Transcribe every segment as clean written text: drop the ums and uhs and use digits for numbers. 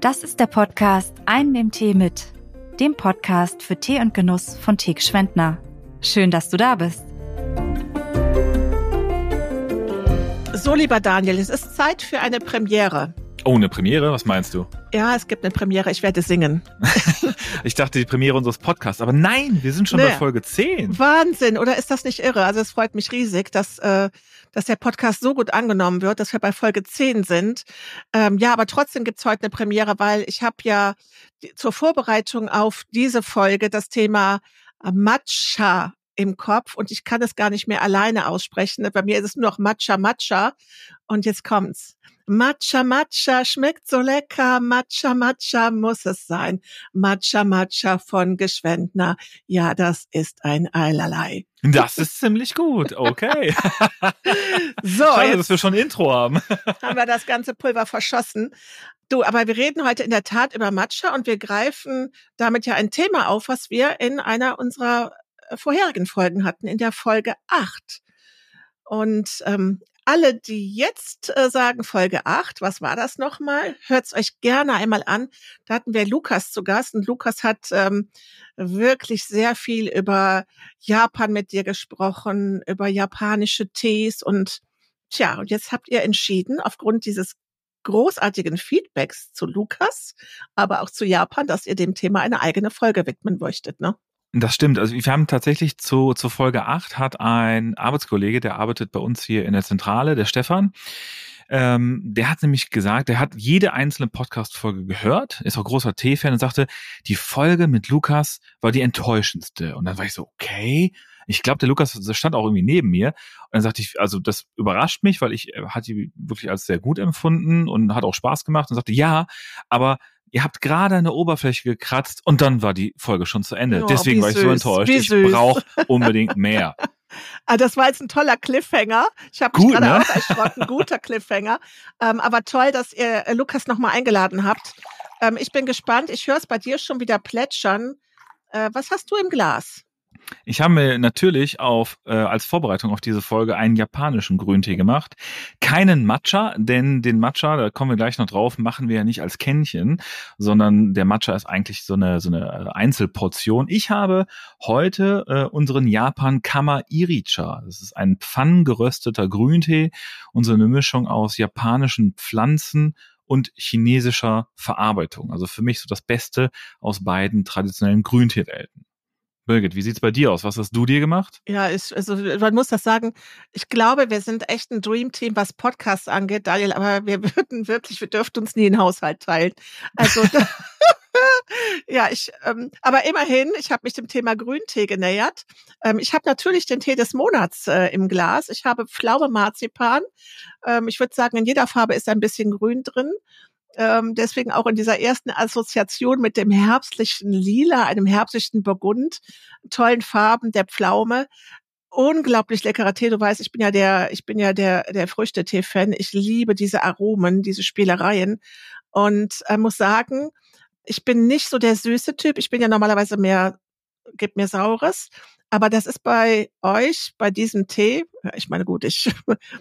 Das ist der Podcast Einen im Tee mit, dem Podcast für Tee und Genuss von Teek Schwendtner. Schön, dass du da bist. So, lieber Daniel, es ist Zeit für eine Premiere. Oh, eine Premiere? Was meinst du? Ja, es gibt eine Premiere. Ich werde singen. Ich dachte, die Premiere unseres Podcasts. Aber nein, wir sind schon bei Folge 10. Wahnsinn, oder ist das nicht irre? Also es freut mich riesig, dass der Podcast so gut angenommen wird, dass wir bei Folge 10 sind. Ja, aber trotzdem gibt's heute eine Premiere, weil ich habe ja zur Vorbereitung auf diese Folge das Thema Matcha im Kopf und ich kann es gar nicht mehr alleine aussprechen. Bei mir ist es nur noch Matcha, Matcha. Und jetzt kommt's. Matcha, Matcha schmeckt so lecker. Matcha, Matcha muss es sein. Matcha, Matcha von Geschwendtner. Ja, das ist ein Eilerlei. Das ist ziemlich gut. Okay. So, schade, dass wir schon ein Intro haben. Haben wir das ganze Pulver verschossen. Du, aber wir reden heute in der Tat über Matcha und wir greifen damit ja ein Thema auf, was wir in einer unserer vorherigen Folgen hatten, in der Folge 8. Und alle, die jetzt sagen Folge 8, was war das nochmal? Hört's euch gerne einmal an. Da hatten wir Lukas zu Gast und Lukas hat wirklich sehr viel über Japan mit dir gesprochen, über japanische Tees und jetzt habt ihr entschieden, aufgrund dieses großartigen Feedbacks zu Lukas, aber auch zu Japan, dass ihr dem Thema eine eigene Folge widmen möchtet, ne? Das stimmt. Also wir haben tatsächlich zur Folge 8 hat ein Arbeitskollege, der arbeitet bei uns hier in der Zentrale, der Stefan, der hat nämlich gesagt, der hat jede einzelne Podcast-Folge gehört, ist auch großer Tee-Fan und sagte, die Folge mit Lukas war die enttäuschendste. Und dann war ich so, okay, ich glaube, der Lukas stand auch irgendwie neben mir. Und dann sagte ich, also das überrascht mich, weil ich hatte die wirklich als sehr gut empfunden und hat auch Spaß gemacht und sagte, ja, aber ihr habt gerade eine Oberfläche gekratzt und dann war die Folge schon zu Ende. Oh, deswegen war ich so enttäuscht. Ich brauche unbedingt mehr. Das war jetzt ein toller Cliffhanger. Ich habe mich gerade auch erschrocken. Guter Cliffhanger. Aber toll, dass ihr Lukas nochmal eingeladen habt. Ich bin gespannt. Ich höre es bei dir schon wieder plätschern. Was hast du im Glas? Ich habe mir natürlich als Vorbereitung auf diese Folge einen japanischen Grüntee gemacht. Keinen Matcha, denn den Matcha, da kommen wir gleich noch drauf, machen wir ja nicht als Kännchen, sondern der Matcha ist eigentlich so eine Einzelportion. Ich habe heute unseren Japan Kama Iricha. Das ist ein pfannengerösteter Grüntee und so eine Mischung aus japanischen Pflanzen und chinesischer Verarbeitung. Also für mich so das Beste aus beiden traditionellen Grüntee-Welten. Birgit, wie sieht's bei dir aus? Was hast du dir gemacht? Ja, also man muss das sagen, ich glaube, wir sind echt ein Dream-Team, was Podcasts angeht, Daniel, aber wir dürften uns nie einen Haushalt teilen. Also ja, aber immerhin, ich habe mich dem Thema Grüntee genähert. Ich habe natürlich den Tee des Monats im Glas. Ich habe Pflaume Marzipan. Ich würde sagen, in jeder Farbe ist ein bisschen Grün drin. Deswegen auch in dieser ersten Assoziation mit dem herbstlichen Lila, einem herbstlichen Burgund, tollen Farben der Pflaume. Unglaublich leckerer Tee. Du weißt, ich bin ja der Früchtetee-Fan. Ich liebe diese Aromen, diese Spielereien und muss sagen, ich bin nicht so der süße Typ. Ich bin ja normalerweise gib mir Saures. Aber das ist bei euch, bei diesem Tee, ja, ich meine, gut, ist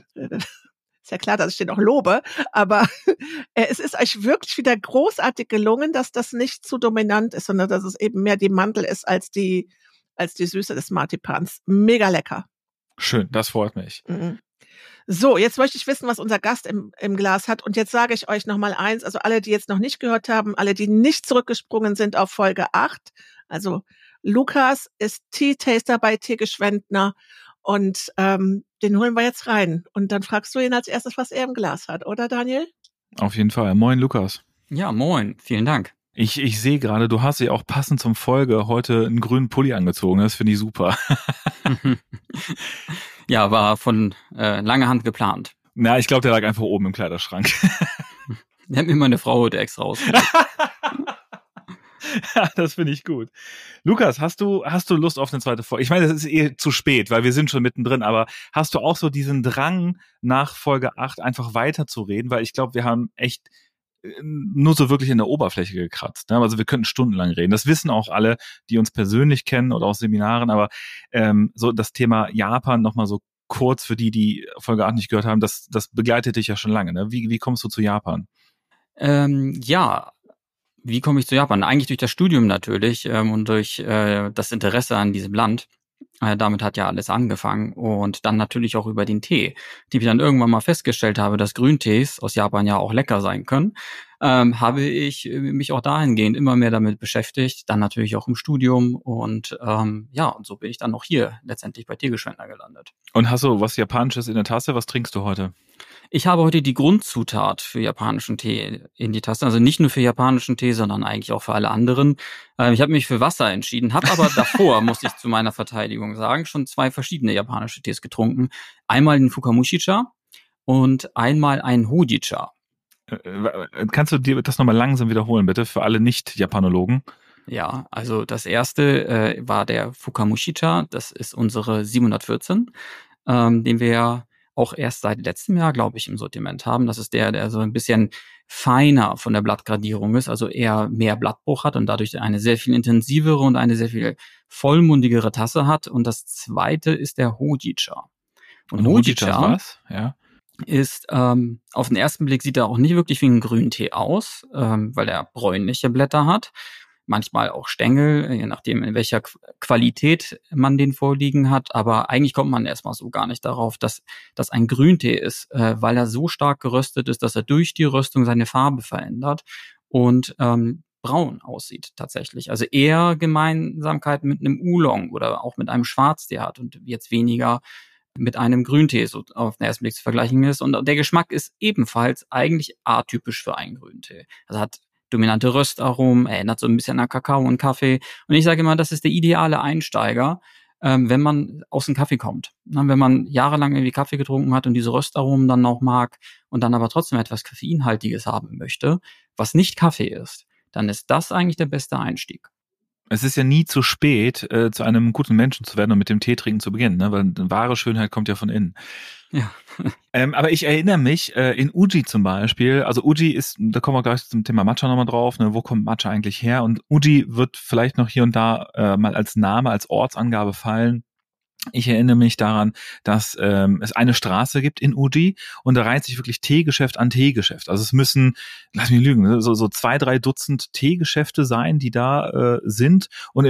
ja klar, dass ich den auch lobe, aber es ist euch wirklich wieder großartig gelungen, dass das nicht zu dominant ist, sondern dass es eben mehr die Mandel ist als die Süße des Marzipans. Mega lecker. Schön, das freut mich. Mhm. So, jetzt möchte ich wissen, was unser Gast im Glas hat. Und jetzt sage ich euch nochmal eins, also alle, die jetzt noch nicht gehört haben, alle, die nicht zurückgesprungen sind auf Folge 8, also Lukas ist Tea-Taster bei Teek Schwendtner und den holen wir jetzt rein. Und dann fragst du ihn als erstes, was er im Glas hat, oder Daniel? Auf jeden Fall. Moin, Lukas. Ja, moin. Vielen Dank. Ich sehe gerade, du hast ja auch passend zum Folge heute einen grünen Pulli angezogen. Das finde ich super. Ja, war von langer Hand geplant. Na, ich glaube, der lag einfach oben im Kleiderschrank. Der hat mir meine Frau heute extra rausgeholt. Ja, das finde ich gut. Lukas, hast du Lust auf eine zweite Folge? Ich meine, das ist zu spät, weil wir sind schon mittendrin, aber hast du auch so diesen Drang, nach Folge 8 einfach weiterzureden? Weil ich glaube, wir haben echt nur so wirklich in der Oberfläche gekratzt. Ne? Also wir könnten stundenlang reden. Das wissen auch alle, die uns persönlich kennen oder aus Seminaren, aber so das Thema Japan nochmal so kurz für die Folge 8 nicht gehört haben, das begleitet dich ja schon lange. Ne? Wie kommst du zu Japan? Ja, Wie komme ich zu Japan? Eigentlich durch das Studium natürlich und durch das Interesse an diesem Land. Damit hat ja alles angefangen und dann natürlich auch über den Tee, die ich dann irgendwann mal festgestellt habe, dass Grüntees aus Japan ja auch lecker sein können, habe ich mich auch dahingehend immer mehr damit beschäftigt, dann natürlich auch im Studium und und so bin ich dann auch hier letztendlich bei Teegeschwendner gelandet. Und hast du was Japanisches in der Tasse? Was trinkst du heute? Ich habe heute die Grundzutat für japanischen Tee in die Tasse. Also nicht nur für japanischen Tee, sondern eigentlich auch für alle anderen. Ich habe mich für Wasser entschieden, habe aber davor, muss ich zu meiner Verteidigung sagen, schon 2 verschiedene japanische Tees getrunken. Einmal den Fukamushi-Cha und einmal einen Hojicha. Kannst du dir das nochmal langsam wiederholen, bitte, für alle Nicht-Japanologen? Ja, also das erste war der Fukamushi-Cha. Das ist unsere 714, den wir auch erst seit letztem Jahr, glaube ich, im Sortiment haben. Das ist der so ein bisschen feiner von der Blattgradierung ist, also eher mehr Blattbruch hat und dadurch eine sehr viel intensivere und eine sehr viel vollmundigere Tasse hat. Und das zweite ist der Hojicha. Und Hojicha was? Ja. ist, auf den ersten Blick sieht er auch nicht wirklich wie ein Grüntee aus, weil er bräunliche Blätter hat. Manchmal auch Stängel, je nachdem, in welcher Qualität man den vorliegen hat. Aber eigentlich kommt man erstmal so gar nicht darauf, dass das ein Grüntee ist, weil er so stark geröstet ist, dass er durch die Röstung seine Farbe verändert und braun aussieht tatsächlich. Also eher Gemeinsamkeit mit einem Oolong oder auch mit einem Schwarztee hat und jetzt weniger mit einem Grüntee so auf den ersten Blick zu vergleichen ist. Und der Geschmack ist ebenfalls eigentlich atypisch für einen Grüntee. Also hat dominante Röstaromen, erinnert so ein bisschen an Kakao und Kaffee. Und ich sage immer, das ist der ideale Einsteiger, wenn man aus dem Kaffee kommt. Wenn man jahrelang irgendwie Kaffee getrunken hat und diese Röstaromen dann noch mag und dann aber trotzdem etwas Koffeinhaltiges haben möchte, was nicht Kaffee ist, dann ist das eigentlich der beste Einstieg. Es ist ja nie zu spät, zu einem guten Menschen zu werden und mit dem Teetrinken zu beginnen, ne? Weil wahre Schönheit kommt ja von innen. Ja. Aber ich erinnere mich, in Uji zum Beispiel, also Uji ist, da kommen wir gleich zum Thema Matcha nochmal drauf, ne? Wo kommt Matcha eigentlich her? Und Uji wird vielleicht noch hier und da mal als Name, als Ortsangabe fallen. Ich erinnere mich daran, dass es eine Straße gibt in Uji und da reiht sich wirklich Teegeschäft an Teegeschäft. Also es müssen, lass mich lügen, so 2, 3 Dutzend Teegeschäfte sein, die da sind. Und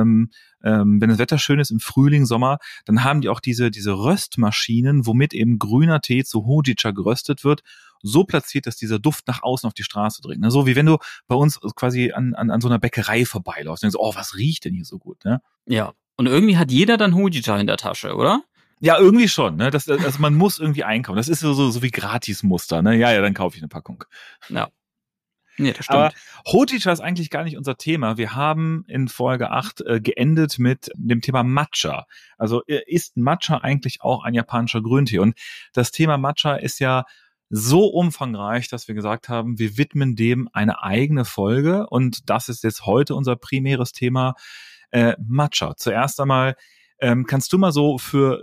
wenn das Wetter schön ist, im Frühling, Sommer, dann haben die auch diese Röstmaschinen, womit eben grüner Tee zu Hojicha geröstet wird, so platziert, dass dieser Duft nach außen auf die Straße dringt. Ne? So wie wenn du bei uns quasi an so einer Bäckerei vorbeiläufst und denkst, oh, was riecht denn hier so gut? Ne? Ja. Und irgendwie hat jeder dann Hojicha in der Tasche, oder? Ja, irgendwie schon. Ne? Also man muss irgendwie einkaufen. Das ist so wie Gratismuster. Ne? Ja, dann kaufe ich eine Packung. Ja. Nee, das stimmt. Aber Hojicha ist eigentlich gar nicht unser Thema. Wir haben in Folge 8 geendet mit dem Thema Matcha. Also ist Matcha eigentlich auch ein japanischer Grüntee? Und das Thema Matcha ist ja so umfangreich, dass wir gesagt haben, wir widmen dem eine eigene Folge. Und das ist jetzt heute unser primäres Thema, Matcha. Zuerst einmal, kannst du mal so für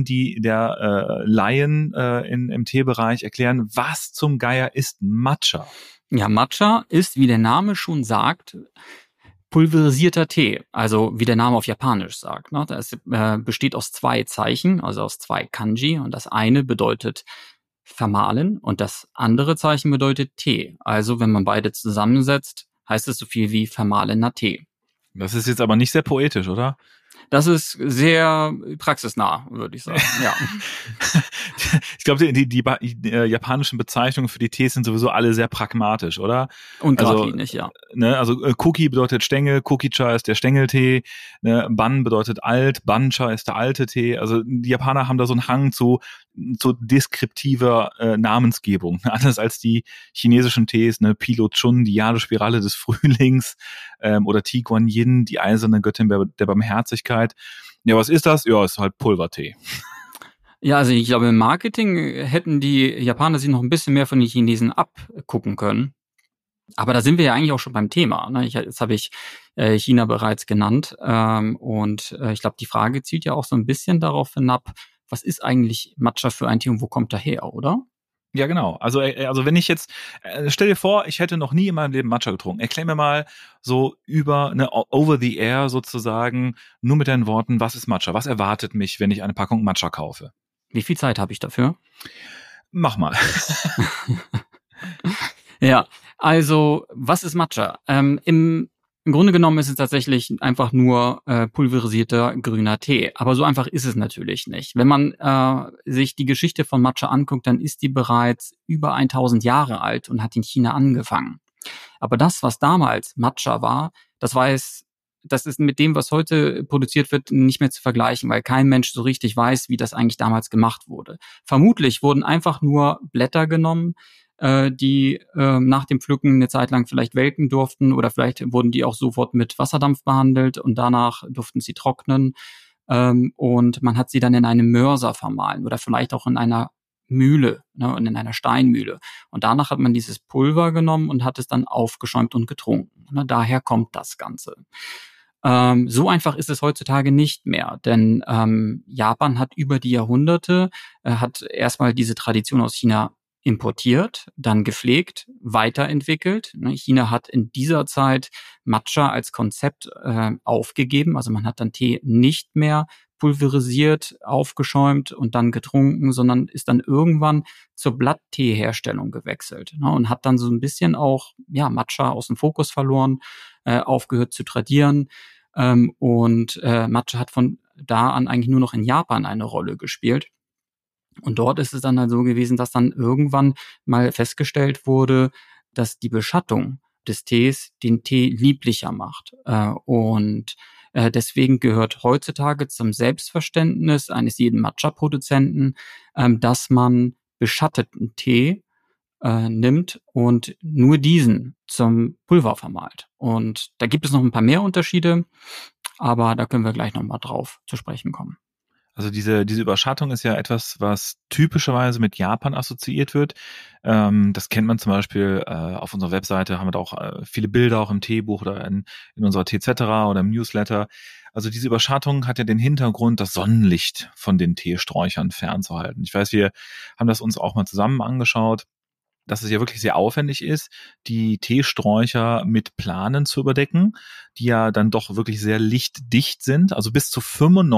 der Laien im Teebereich erklären, was zum Geier ist Matcha? Ja, Matcha ist, wie der Name schon sagt, pulverisierter Tee. Also wie der Name auf Japanisch sagt. Ne? Das besteht aus 2 Zeichen, also aus 2 Kanji. Und das eine bedeutet vermahlen und das andere Zeichen bedeutet Tee. Also wenn man beide zusammensetzt, heißt es so viel wie vermahlener Tee. Das ist jetzt aber nicht sehr poetisch, oder? Das ist sehr praxisnah, würde ich sagen, ja. Ich glaube, die japanischen Bezeichnungen für die Tees sind sowieso alle sehr pragmatisch, oder? Und geradlinig, ja. Ne, also Kuki bedeutet Stängel, Kukicha ist der Stängeltee, ne, Ban bedeutet alt, Bancha ist der alte Tee. Also die Japaner haben da so einen Hang zu deskriptiver Namensgebung. Anders als die chinesischen Tees, ne, Pilo Chun, die Jade-Spirale des Frühlings, oder Ti Guan Yin, die eiserne Göttin der Barmherzigkeit. Ja, was ist das? Ja, ist halt Pulvertee. Ja, also ich glaube, im Marketing hätten die Japaner sich noch ein bisschen mehr von den Chinesen abgucken können. Aber da sind wir ja eigentlich auch schon beim Thema. Ne? Jetzt habe ich China bereits genannt. Und ich glaube, die Frage zielt ja auch so ein bisschen darauf hinab, was ist eigentlich Matcha für ein Tee und wo kommt er her, oder? Ja, genau. Also wenn ich jetzt, stell dir vor, ich hätte noch nie in meinem Leben Matcha getrunken. Erklär mir mal so over the air sozusagen, nur mit deinen Worten, was ist Matcha? Was erwartet mich, wenn ich eine Packung Matcha kaufe? Wie viel Zeit habe ich dafür? Mach mal. Ja, Also, was ist Matcha? Im Grunde genommen ist es tatsächlich einfach nur pulverisierter grüner Tee. Aber so einfach ist es natürlich nicht. Wenn man sich die Geschichte von Matcha anguckt, dann ist die bereits über 1000 Jahre alt und hat in China angefangen. Aber das, was damals Matcha war, das ist mit dem, was heute produziert wird, nicht mehr zu vergleichen, weil kein Mensch so richtig weiß, wie das eigentlich damals gemacht wurde. Vermutlich wurden einfach nur Blätter genommen, die nach dem Pflücken eine Zeit lang vielleicht welken durften oder vielleicht wurden die auch sofort mit Wasserdampf behandelt und danach durften sie trocknen und man hat sie dann in einem Mörser vermahlen oder vielleicht auch in einer Mühle, ne, in einer Steinmühle. Und danach hat man dieses Pulver genommen und hat es dann aufgeschäumt und getrunken. Ne, daher kommt das Ganze. So einfach ist es heutzutage nicht mehr, denn Japan hat über die Jahrhunderte, hat erstmal diese Tradition aus China importiert, dann gepflegt, weiterentwickelt. China hat in dieser Zeit Matcha als Konzept aufgegeben, also man hat dann Tee nicht mehr pulverisiert, aufgeschäumt und dann getrunken, sondern ist dann irgendwann zur Blattteeherstellung gewechselt, ne, und hat dann so ein bisschen auch Matcha aus dem Fokus verloren, aufgehört zu tradieren und Matcha hat von da an eigentlich nur noch in Japan eine Rolle gespielt. Und dort ist es dann halt so gewesen, dass dann irgendwann mal festgestellt wurde, dass die Beschattung des Tees den Tee lieblicher macht. Deswegen gehört heutzutage zum Selbstverständnis eines jeden Matcha-Produzenten, dass man beschatteten Tee nimmt und nur diesen zum Pulver vermahlt. Und da gibt es noch ein paar mehr Unterschiede, aber da können wir gleich nochmal drauf zu sprechen kommen. Also diese Überschattung ist ja etwas, was typischerweise mit Japan assoziiert wird. Das kennt man zum Beispiel auf unserer Webseite, haben wir da auch viele Bilder auch im Teebuch oder in unserer TZ oder im Newsletter. Also diese Überschattung hat ja den Hintergrund, das Sonnenlicht von den Teesträuchern fernzuhalten. Ich weiß, wir haben das uns auch mal zusammen angeschaut, dass es ja wirklich sehr aufwendig ist, die Teesträucher mit Planen zu überdecken, die ja dann doch wirklich sehr lichtdicht sind. Also bis zu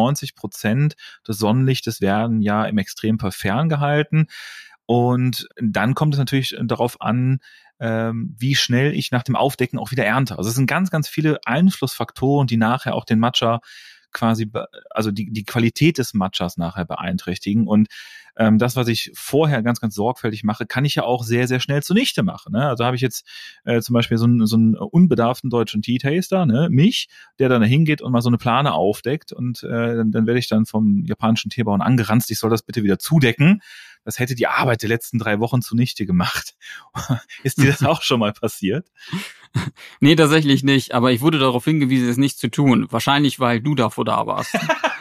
95% des Sonnenlichtes werden ja im Extremfall ferngehalten. Und dann kommt es natürlich darauf an, wie schnell ich nach dem Aufdecken auch wieder ernte. Also es sind ganz, ganz viele Einflussfaktoren, die nachher auch den Matcha quasi, also die Qualität des Matchas nachher beeinträchtigen. Und das, was ich vorher ganz, ganz sorgfältig mache, kann ich ja auch sehr, sehr schnell zunichte machen. Ne? Also habe ich jetzt zum Beispiel so einen unbedarften deutschen Tea-Taster, ne? Mich, der dann da hingeht und mal so eine Plane aufdeckt und dann werde ich dann vom japanischen Teebauern angeranzt, ich soll das bitte wieder zudecken. Das hätte die Arbeit der letzten 3 Wochen zunichte gemacht. Ist dir das auch schon mal passiert? Nee, tatsächlich nicht. Aber ich wurde darauf hingewiesen, es nicht zu tun. Wahrscheinlich, weil du davor da warst.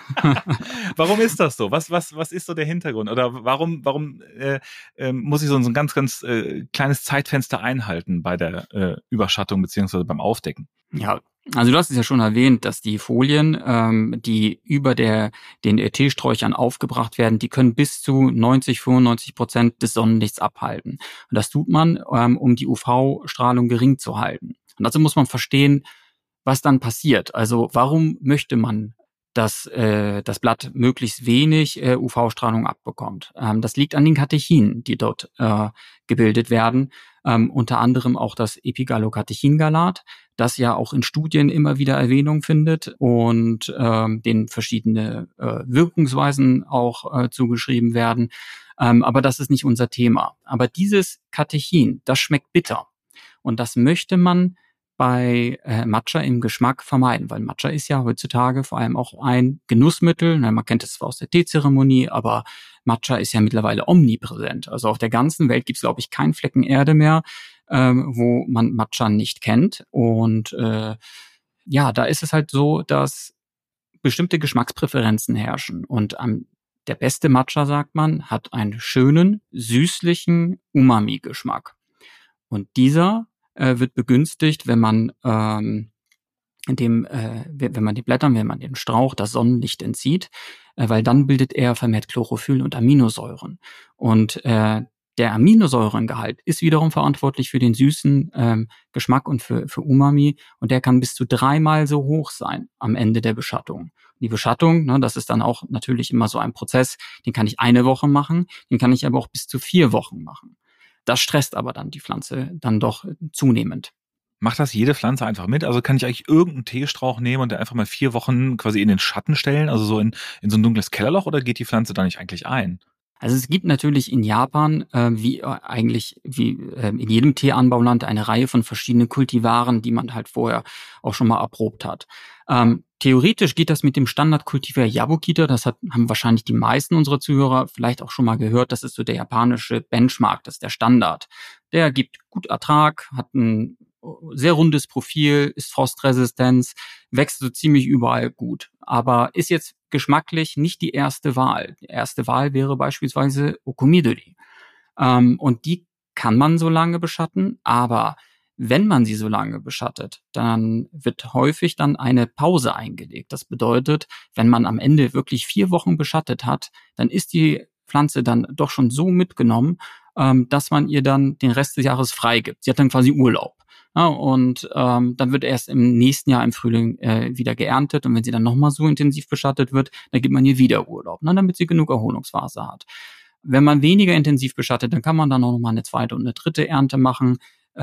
Warum ist das so? Was ist so der Hintergrund? Oder warum muss ich so ein ganz, ganz kleines Zeitfenster einhalten bei der Überschattung beziehungsweise beim Aufdecken? Ja, also du hast es ja schon erwähnt, dass die Folien, die über den Teesträuchern aufgebracht werden, die können bis zu 90-95% des Sonnenlichts abhalten. Und das tut man, um die UV-Strahlung gering zu halten. Und dazu muss man verstehen, was dann passiert. Also warum möchte man, dass das Blatt möglichst wenig UV-Strahlung abbekommt? Das liegt an den Katechinen, die dort gebildet werden. Unter anderem auch das Epigallocatechingalat, das ja auch in Studien immer wieder Erwähnung findet und den verschiedene Wirkungsweisen auch zugeschrieben werden. Aber das ist nicht unser Thema. Aber dieses Katechin, das schmeckt bitter. Und das möchte man bei Matcha im Geschmack vermeiden, weil Matcha ist ja heutzutage vor allem auch ein Genussmittel. Man kennt es zwar aus der Teezeremonie, aber Matcha ist ja mittlerweile omnipräsent. Also auf der ganzen Welt gibt es, glaube ich, keinen Flecken Erde mehr, wo man Matcha nicht kennt. Und da ist es halt so, dass bestimmte Geschmackspräferenzen herrschen. Und der beste Matcha, sagt man, hat einen schönen, süßlichen Umami-Geschmack. Und dieser wird begünstigt, wenn man den Blättern, wenn man den Strauch das Sonnenlicht entzieht, weil dann bildet er vermehrt Chlorophyll und Aminosäuren. Und der Aminosäurengehalt ist wiederum verantwortlich für den süßen Geschmack und für Umami, und der kann bis zu 3-mal so hoch sein am Ende der Beschattung. Die Beschattung, ne, das ist dann auch natürlich immer so ein Prozess, den kann ich 1 Woche machen, den kann ich aber auch bis zu 4 Wochen machen. Das stresst aber dann die Pflanze dann doch zunehmend. Macht das jede Pflanze einfach mit? Also kann ich eigentlich irgendeinen Teestrauch nehmen und der einfach mal 4 Wochen quasi in den Schatten stellen, also so in so ein dunkles Kellerloch, oder geht die Pflanze da nicht eigentlich ein? Also es gibt natürlich in Japan, wie in jedem Teeanbauland, eine Reihe von verschiedenen Kultivaren, die man halt vorher auch schon mal erprobt hat. Theoretisch geht das mit dem Standardkultivar Yabukita, haben wahrscheinlich die meisten unserer Zuhörer vielleicht auch schon mal gehört, das ist so der japanische Benchmark, das ist der Standard. Der gibt gut Ertrag, hat ein sehr rundes Profil, ist frostresistent, wächst so ziemlich überall gut, aber ist jetzt geschmacklich nicht die erste Wahl. Die erste Wahl wäre beispielsweise Okumidori. Und die kann man so lange beschatten, aber wenn man sie so lange beschattet, dann wird häufig dann eine Pause eingelegt. Das bedeutet, wenn man am Ende wirklich 4 Wochen beschattet hat, dann ist die Pflanze dann doch schon so mitgenommen, dass man ihr dann den Rest des Jahres freigibt. Sie hat dann quasi Urlaub. Ja, und dann wird erst im nächsten Jahr im Frühling wieder geerntet. Und wenn sie dann nochmal so intensiv beschattet wird, dann gibt man ihr wieder Urlaub, damit sie genug Erholungsphase hat. Wenn man weniger intensiv beschattet, dann kann man dann auch nochmal eine zweite und eine dritte Ernte machen.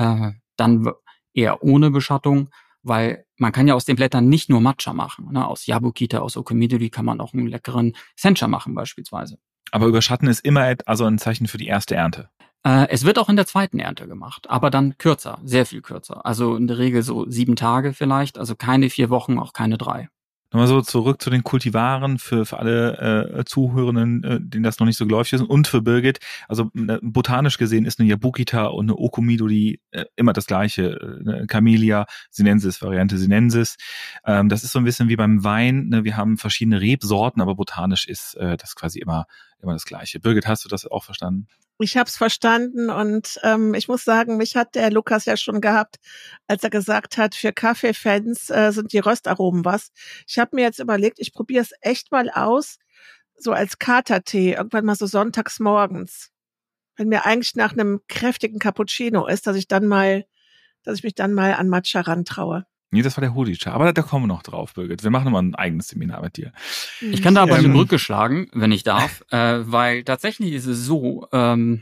Dann eher ohne Beschattung, weil man kann ja aus den Blättern nicht nur Matcha machen. Aus Yabukita, aus Okumidori kann man auch einen leckeren Sencha machen beispielsweise. Aber überschatten ist immer also ein Zeichen für die erste Ernte. Es wird auch in der zweiten Ernte gemacht, aber dann kürzer, sehr viel kürzer. Also in der Regel so 7 Tage vielleicht, also keine 4 Wochen, auch keine 3. Nochmal so zurück zu den Kultivaren für alle Zuhörenden, denen das noch nicht so geläufig ist, und für Birgit. Also botanisch gesehen ist eine Yabukita und eine Okumidori immer das gleiche. Eine Camellia sinensis, Variante sinensis. Das ist so ein bisschen wie beim Wein. Ne? Wir haben verschiedene Rebsorten, aber botanisch ist das quasi immer das Gleiche. Birgit, hast du das auch verstanden? Ich habe es verstanden und ich muss sagen, mich hat der Lukas ja schon gehabt, als er gesagt hat, für Kaffeefans sind die Röstaromen was. Ich habe mir jetzt überlegt, ich probiere es echt mal aus, so als Katertee, irgendwann mal so sonntags morgens. Wenn mir eigentlich nach einem kräftigen Cappuccino ist, dass ich mich dann mal an Matcha rantraue. Nee, das war der Hojicha. Aber da kommen wir noch drauf, Birgit. Wir machen mal ein eigenes Seminar mit dir. Ich kann da aber eine Brücke schlagen, wenn ich darf, weil tatsächlich ist es so, kann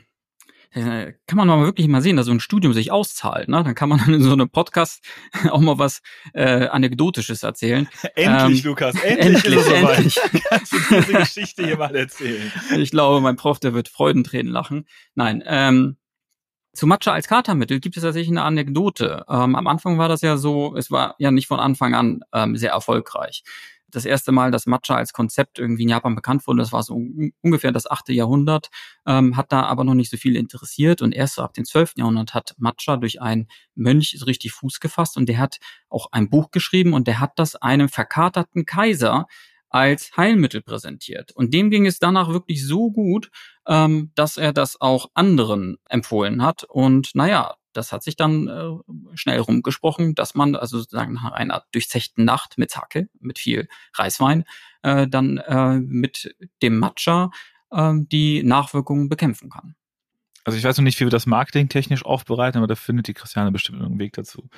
man mal wirklich mal sehen, dass so ein Studium sich auszahlt. Ne? Dann kann man in so einem Podcast auch mal was Anekdotisches erzählen. Endlich, Lukas, endlich. Kannst du diese Geschichte hier mal erzählen? Ich glaube, mein Prof, der wird Freudentränen lachen. Nein, zu Matcha als Katermittel gibt es tatsächlich eine Anekdote. Am Anfang war das ja so, es war ja nicht von Anfang an sehr erfolgreich. Das erste Mal, dass Matcha als Konzept irgendwie in Japan bekannt wurde, das war so ungefähr das 8. Jahrhundert, hat da aber noch nicht so viel interessiert. Und erst so ab dem 12. Jahrhundert hat Matcha durch einen Mönch so richtig Fuß gefasst und der hat auch ein Buch geschrieben und der hat das einem verkaterten Kaiser als Heilmittel präsentiert. Und dem ging es danach wirklich so gut, dass er das auch anderen empfohlen hat. Und das hat sich dann schnell rumgesprochen, dass man also sozusagen nach einer durchzechten Nacht mit Sake, mit viel Reiswein, dann mit dem Matcha die Nachwirkungen bekämpfen kann. Also ich weiß noch nicht, wie wir das marketingtechnisch aufbereiten, aber da findet die Christiane bestimmt einen Weg dazu.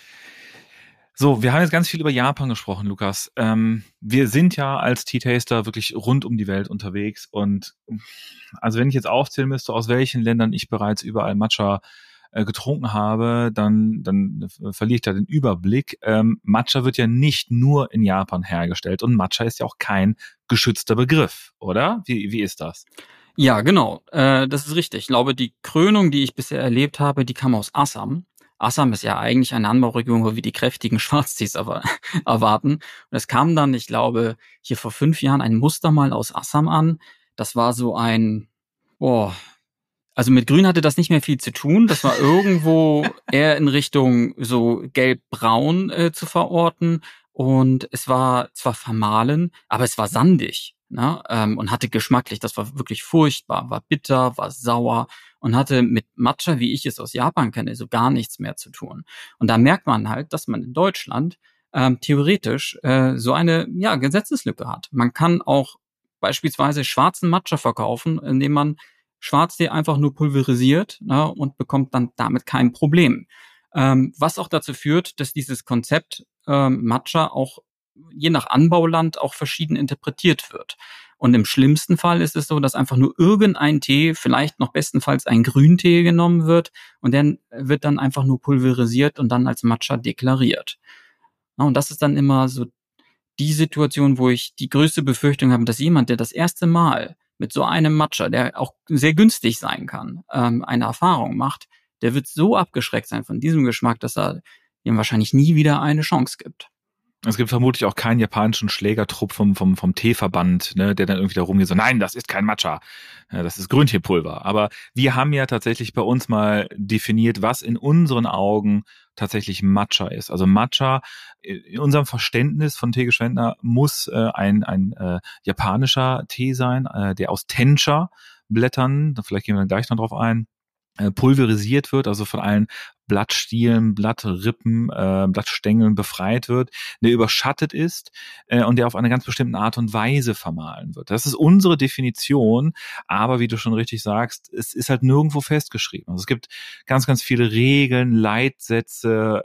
So, wir haben jetzt ganz viel über Japan gesprochen, Lukas. Wir sind ja als Tea Taster wirklich rund um die Welt unterwegs und also wenn ich jetzt aufzählen müsste, aus welchen Ländern ich bereits überall Matcha getrunken habe, dann verliere ich da den Überblick. Matcha wird ja nicht nur in Japan hergestellt und Matcha ist ja auch kein geschützter Begriff, oder? Wie ist das? Ja, genau. Das ist richtig. Ich glaube, die Krönung, die ich bisher erlebt habe, die kam aus Assam. Assam ist ja eigentlich eine Anbauregion, wo wir die kräftigen Schwarztees erwarten. Und es kam dann, ich glaube, hier vor 5 Jahren ein Muster mal aus Assam an. Das war so also mit Grün hatte das nicht mehr viel zu tun. Das war irgendwo eher in Richtung so gelb-braun zu verorten. Und es war zwar vermahlen, aber es war sandig, ne? Und hatte geschmacklich, das war wirklich furchtbar, war bitter, war sauer und hatte mit Matcha, wie ich es aus Japan kenne, so gar nichts mehr zu tun. Und da merkt man halt, dass man in Deutschland theoretisch so eine Gesetzeslücke hat. Man kann auch beispielsweise schwarzen Matcha verkaufen, indem man Schwarztee einfach nur pulverisiert, ne, und bekommt dann damit kein Problem. Was auch dazu führt, dass dieses Konzept Matcha auch je nach Anbauland auch verschieden interpretiert wird. Und im schlimmsten Fall ist es so, dass einfach nur irgendein Tee, vielleicht noch bestenfalls ein Grüntee genommen wird und der wird dann einfach nur pulverisiert und dann als Matcha deklariert. Ja, und das ist dann immer so die Situation, wo ich die größte Befürchtung habe, dass jemand, der das erste Mal mit so einem Matcha, der auch sehr günstig sein kann, eine Erfahrung macht, der wird so abgeschreckt sein von diesem Geschmack, dass er ihm wahrscheinlich nie wieder eine Chance gibt. Es gibt vermutlich auch keinen japanischen Schlägertrupp vom Teeverband, ne, der dann irgendwie da rumgeht, so, nein, das ist kein Matcha, ja, das ist Grünteepulver. Aber wir haben ja tatsächlich bei uns mal definiert, was in unseren Augen tatsächlich Matcha ist. Also Matcha, in unserem Verständnis von Teegeschwendner, muss ein japanischer Tee sein, der aus Tencha-Blättern, vielleicht gehen wir dann gleich noch drauf ein, pulverisiert wird, also von allen Blattstielen, Blattrippen, Blattstängeln befreit wird, der überschattet ist und der auf eine ganz bestimmte Art und Weise vermahlen wird. Das ist unsere Definition, aber wie du schon richtig sagst, es ist halt nirgendwo festgeschrieben. Also es gibt ganz, ganz viele Regeln, Leitsätze,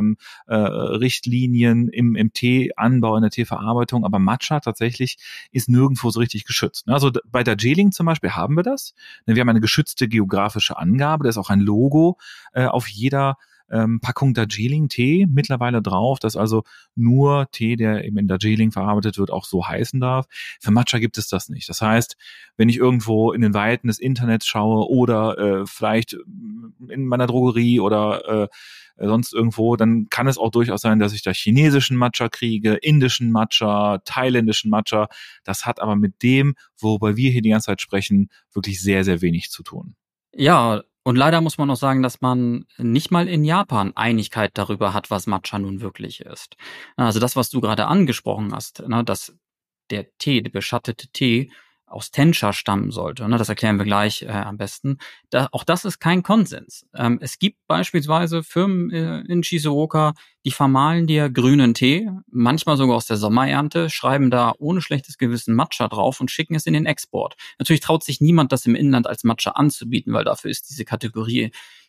Richtlinien im Teeanbau, in der Teeverarbeitung, aber Matcha tatsächlich ist nirgendwo so richtig geschützt. Also bei Darjeeling zum Beispiel haben wir das. Wir haben eine geschützte geografische Angabe, da ist auch ein Logo auf jeder Packung Darjeeling-Tee mittlerweile drauf, dass also nur Tee, der eben in Darjeeling verarbeitet wird, auch so heißen darf. Für Matcha gibt es das nicht. Das heißt, wenn ich irgendwo in den Weiten des Internets schaue oder vielleicht in meiner Drogerie oder sonst irgendwo, dann kann es auch durchaus sein, dass ich da chinesischen Matcha kriege, indischen Matcha, thailändischen Matcha. Das hat aber mit dem, worüber wir hier die ganze Zeit sprechen, wirklich sehr, sehr wenig zu tun. Ja, und leider muss man auch sagen, dass man nicht mal in Japan Einigkeit darüber hat, was Matcha nun wirklich ist. Also das, was du gerade angesprochen hast, dass der beschattete Tee aus Tencha stammen sollte, das erklären wir gleich am besten. Auch das ist kein Konsens. Es gibt beispielsweise Firmen in Shizuoka, die vermahlen dir grünen Tee, manchmal sogar aus der Sommerernte, schreiben da ohne schlechtes Gewissen Matcha drauf und schicken es in den Export. Natürlich traut sich niemand, das im Inland als Matcha anzubieten, weil dafür ist diese Kategorie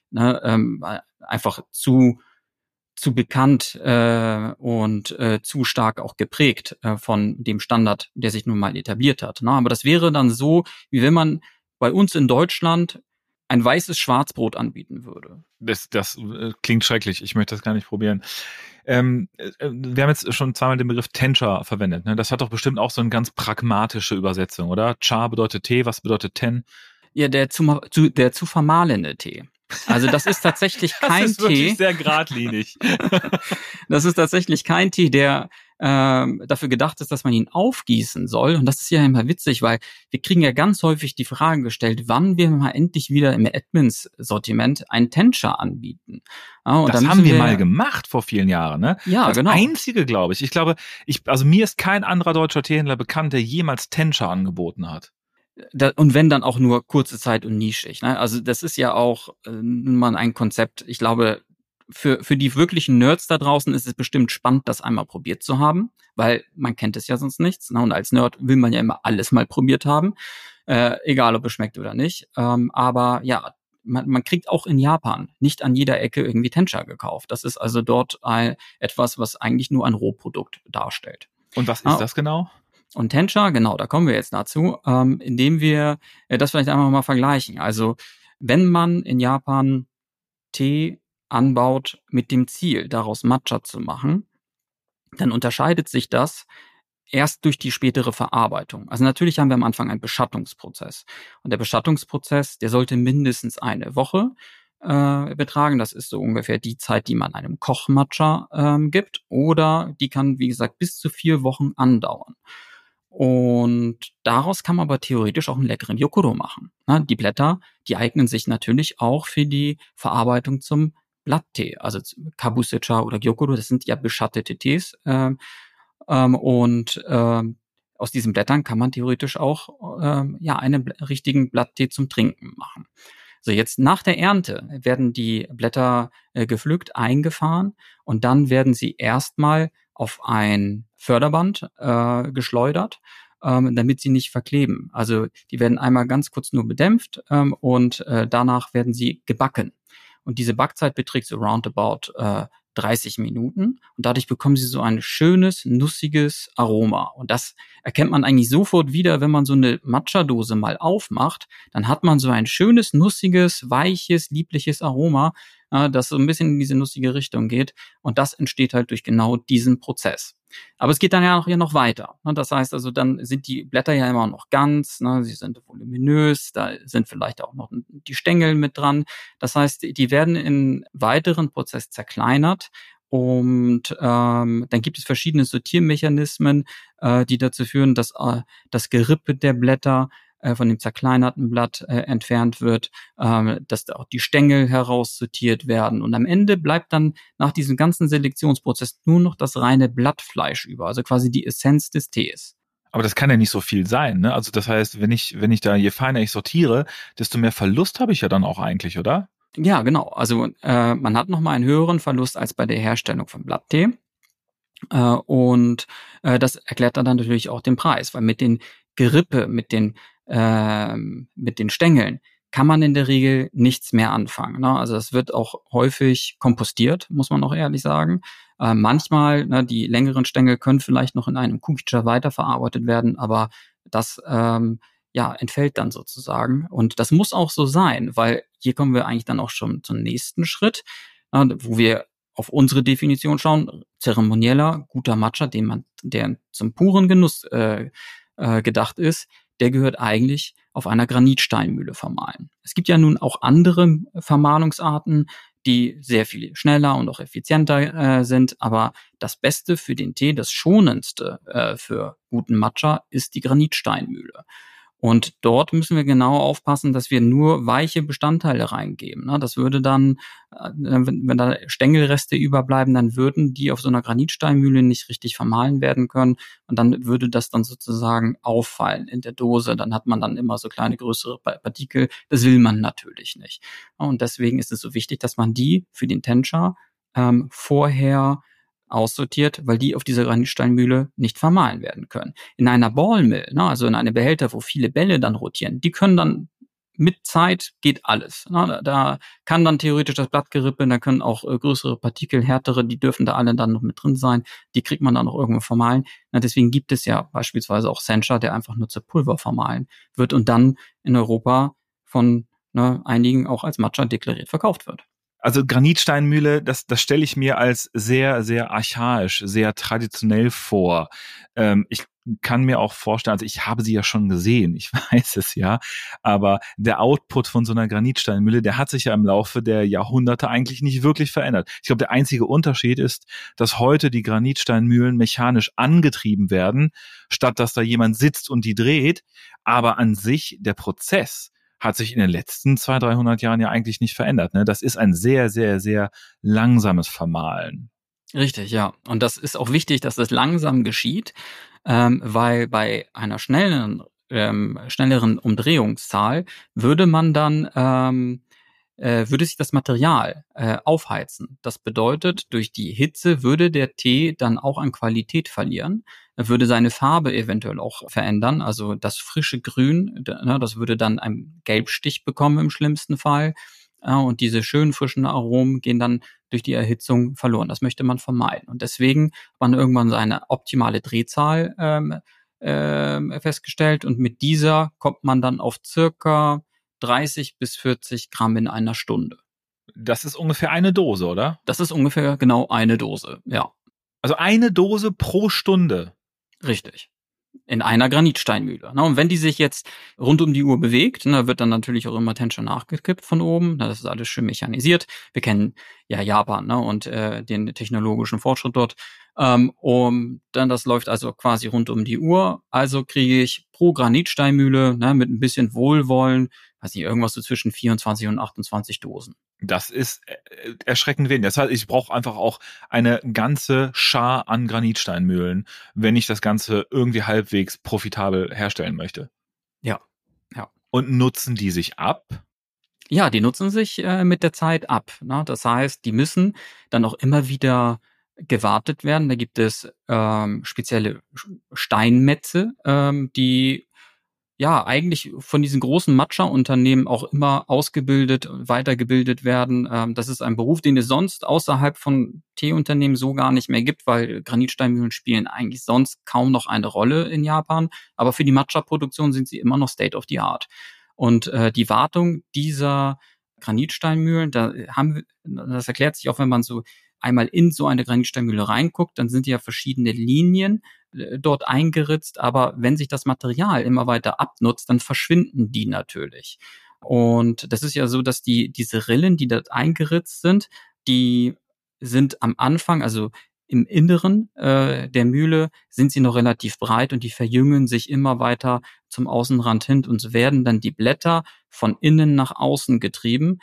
einfach zu bekannt und zu stark auch geprägt von dem Standard, der sich nun mal etabliert hat. Aber das wäre dann so, wie wenn man bei uns in Deutschland ein weißes Schwarzbrot anbieten würde. Das klingt schrecklich. Ich möchte das gar nicht probieren. Wir haben jetzt schon zweimal den Begriff Tencha verwendet. Das hat doch bestimmt auch so eine ganz pragmatische Übersetzung, oder? Cha bedeutet Tee, was bedeutet Ten? Ja, der zu vermahlene Tee. Also das ist tatsächlich kein Tee. Das ist wirklich sehr geradlinig. Das ist tatsächlich kein Tee, der dafür gedacht ist, dass man ihn aufgießen soll. Und das ist ja immer witzig, weil wir kriegen ja ganz häufig die Frage gestellt, wann wir mal endlich wieder im Edmunds-Sortiment ein Tencha anbieten. Und das haben wir mal gemacht vor vielen Jahren, ne? Ja, das genau. Einzige, glaube ich. Ich glaube, also mir ist kein anderer deutscher Teehändler bekannt, der jemals Tencha angeboten hat. Und wenn dann auch nur kurze Zeit und nischig. Also das ist ja auch mal ein Konzept. Ich glaube, für die wirklichen Nerds da draußen ist es bestimmt spannend, das einmal probiert zu haben, weil man kennt es ja sonst nichts. Und als Nerd will man ja immer alles mal probiert haben, egal ob es schmeckt oder nicht. Aber ja, man kriegt auch in Japan nicht an jeder Ecke irgendwie Tencha gekauft. Das ist also dort etwas, was eigentlich nur ein Rohprodukt darstellt. Und was ist das genau? Und Tencha, genau, da kommen wir jetzt dazu, indem wir das vielleicht einfach mal vergleichen. Also wenn man in Japan Tee anbaut mit dem Ziel, daraus Matcha zu machen, dann unterscheidet sich das erst durch die spätere Verarbeitung. Also natürlich haben wir am Anfang einen Beschattungsprozess. Und der Beschattungsprozess, der sollte mindestens eine Woche betragen. Das ist so ungefähr die Zeit, die man einem Kochmatcha gibt. Oder die kann, wie gesagt, bis zu 4 Wochen andauern. Und daraus kann man aber theoretisch auch einen leckeren Gyokuro machen. Die Blätter, die eignen sich natürlich auch für die Verarbeitung zum Blatttee. Also Kabusecha oder Gyokuro, das sind ja beschattete Tees. Aus diesen Blättern kann man theoretisch auch einen richtigen Blatttee zum Trinken machen. So, jetzt nach der Ernte werden die Blätter gepflückt, eingefahren und dann werden sie erstmal auf ein Förderband geschleudert, damit sie nicht verkleben. Also die werden einmal ganz kurz nur bedämpft und danach werden sie gebacken. Und diese Backzeit beträgt so roundabout 30 Minuten und dadurch bekommen sie so ein schönes, nussiges Aroma. Und das erkennt man eigentlich sofort wieder, wenn man so eine Matcha-Dose mal aufmacht. Dann hat man so ein schönes, nussiges, weiches, liebliches Aroma, das so ein bisschen in diese nussige Richtung geht. Und das entsteht halt durch genau diesen Prozess. Aber es geht dann ja noch weiter. Das heißt also, dann sind die Blätter ja immer noch ganz, sie sind voluminös, da sind vielleicht auch noch die Stängel mit dran. Das heißt, die werden in weiteren Prozess zerkleinert und dann gibt es verschiedene Sortiermechanismen, die dazu führen, dass das Gerippe der Blätter von dem zerkleinerten Blatt entfernt wird, dass da auch die Stängel heraussortiert werden. Und am Ende bleibt dann nach diesem ganzen Selektionsprozess nur noch das reine Blattfleisch über, also quasi die Essenz des Tees. Aber das kann ja nicht so viel sein, ne? Also das heißt, wenn ich da, je feiner ich sortiere, desto mehr Verlust habe ich ja dann auch eigentlich, oder? Ja, genau. Also man hat nochmal einen höheren Verlust als bei der Herstellung von Blatttee. Und das erklärt dann natürlich auch den Preis, weil mit den Gerippe, mit den Stängeln kann man in der Regel nichts mehr anfangen. Ne? Also es wird auch häufig kompostiert, muss man auch ehrlich sagen. Manchmal, die längeren Stängel können vielleicht noch in einem Kuhgitscher weiterverarbeitet werden, aber das entfällt dann sozusagen. Und das muss auch so sein, weil hier kommen wir eigentlich dann auch schon zum nächsten Schritt, wo wir auf unsere Definition schauen. Zeremonieller, guter Matcha, der zum puren Genuss gedacht ist, der gehört eigentlich auf einer Granitsteinmühle vermahlen. Es gibt ja nun auch andere Vermahlungsarten, die sehr viel schneller und auch effizienter sind, aber das Beste für den Tee, das schonendste für guten Matcha ist die Granitsteinmühle. Und dort müssen wir genau aufpassen, dass wir nur weiche Bestandteile reingeben. Das würde dann, wenn da Stängelreste überbleiben, dann würden die auf so einer Granitsteinmühle nicht richtig vermahlen werden können. Und dann würde das dann sozusagen auffallen in der Dose. Dann hat man dann immer so kleine, größere Partikel. Das will man natürlich nicht. Und deswegen ist es so wichtig, dass man die für den Tencha vorher aussortiert, weil die auf dieser Granitsteinmühle nicht vermahlen werden können. In einer Ballmill, also in einem Behälter, wo viele Bälle dann rotieren, die können dann mit Zeit geht alles. Da kann dann theoretisch das Blattgerippe, da können auch größere Partikel, härtere, die dürfen da alle dann noch mit drin sein. Die kriegt man dann noch irgendwo vermahlen. Deswegen gibt es ja beispielsweise auch Sencha, der einfach nur zu Pulver vermahlen wird und dann in Europa von einigen auch als Matcha deklariert verkauft wird. Also Granitsteinmühle, das stelle ich mir als sehr, sehr archaisch, sehr traditionell vor. Ich kann mir auch vorstellen, also ich habe sie ja schon gesehen, ich weiß es ja, aber der Output von so einer Granitsteinmühle, der hat sich ja im Laufe der Jahrhunderte eigentlich nicht wirklich verändert. Ich glaube, der einzige Unterschied ist, dass heute die Granitsteinmühlen mechanisch angetrieben werden, statt dass da jemand sitzt und die dreht, aber an sich der Prozess hat sich in den letzten 200-300 Jahren ja eigentlich nicht verändert. Ne? Das ist ein sehr, sehr, sehr langsames Vermahlen. Richtig, ja. Und das ist auch wichtig, dass das langsam geschieht, weil bei einer schnelleren Umdrehungszahl würde man dann würde sich das Material aufheizen. Das bedeutet, durch die Hitze würde der Tee dann auch an Qualität verlieren. Er würde seine Farbe eventuell auch verändern. Also das frische Grün, das würde dann einen Gelbstich bekommen im schlimmsten Fall. Und diese schönen frischen Aromen gehen dann durch die Erhitzung verloren. Das möchte man vermeiden. Und deswegen hat man irgendwann seine optimale Drehzahl festgestellt. Und mit dieser kommt man dann auf circa 30 bis 40 Gramm in einer Stunde. Das ist ungefähr eine Dose, oder? Das ist ungefähr genau eine Dose, ja. Also eine Dose pro Stunde? Richtig. In einer Granitsteinmühle. Und wenn die sich jetzt rund um die Uhr bewegt, wird dann natürlich auch immer Tencha nachgekippt von oben. Das ist alles schön mechanisiert. Wir kennen ja Japan und den technologischen Fortschritt dort. Und dann das läuft also quasi rund um die Uhr. Also kriege ich pro Granitsteinmühle mit ein bisschen Wohlwollen, weiß nicht, irgendwas so zwischen 24 und 28 Dosen. Das ist erschreckend wenig. Das heißt, ich brauche einfach auch eine ganze Schar an Granitsteinmühlen, wenn ich das Ganze irgendwie halbwegs profitabel herstellen möchte. Ja. Und nutzen die sich ab? Ja, die nutzen sich mit der Zeit ab. Das heißt, die müssen dann auch immer wieder gewartet werden. Da gibt es spezielle Steinmetze, die ja eigentlich von diesen großen Matcha-Unternehmen auch immer ausgebildet, weitergebildet werden. Das ist ein Beruf, den es sonst außerhalb von Teeunternehmen so gar nicht mehr gibt, weil Granitsteinmühlen spielen eigentlich sonst kaum noch eine Rolle in Japan. Aber für die Matcha-Produktion sind sie immer noch State of the Art. Und die Wartung dieser Granitsteinmühlen, das erklärt sich auch, wenn man so einmal in so eine Granitsteinmühle reinguckt, dann sind ja verschiedene Linien dort eingeritzt, aber wenn sich das Material immer weiter abnutzt, dann verschwinden die natürlich. Und das ist ja so, dass diese Rillen, die dort eingeritzt sind, die sind am Anfang, also im Inneren der Mühle, sind sie noch relativ breit und die verjüngen sich immer weiter zum Außenrand hin und so werden dann die Blätter von innen nach außen getrieben.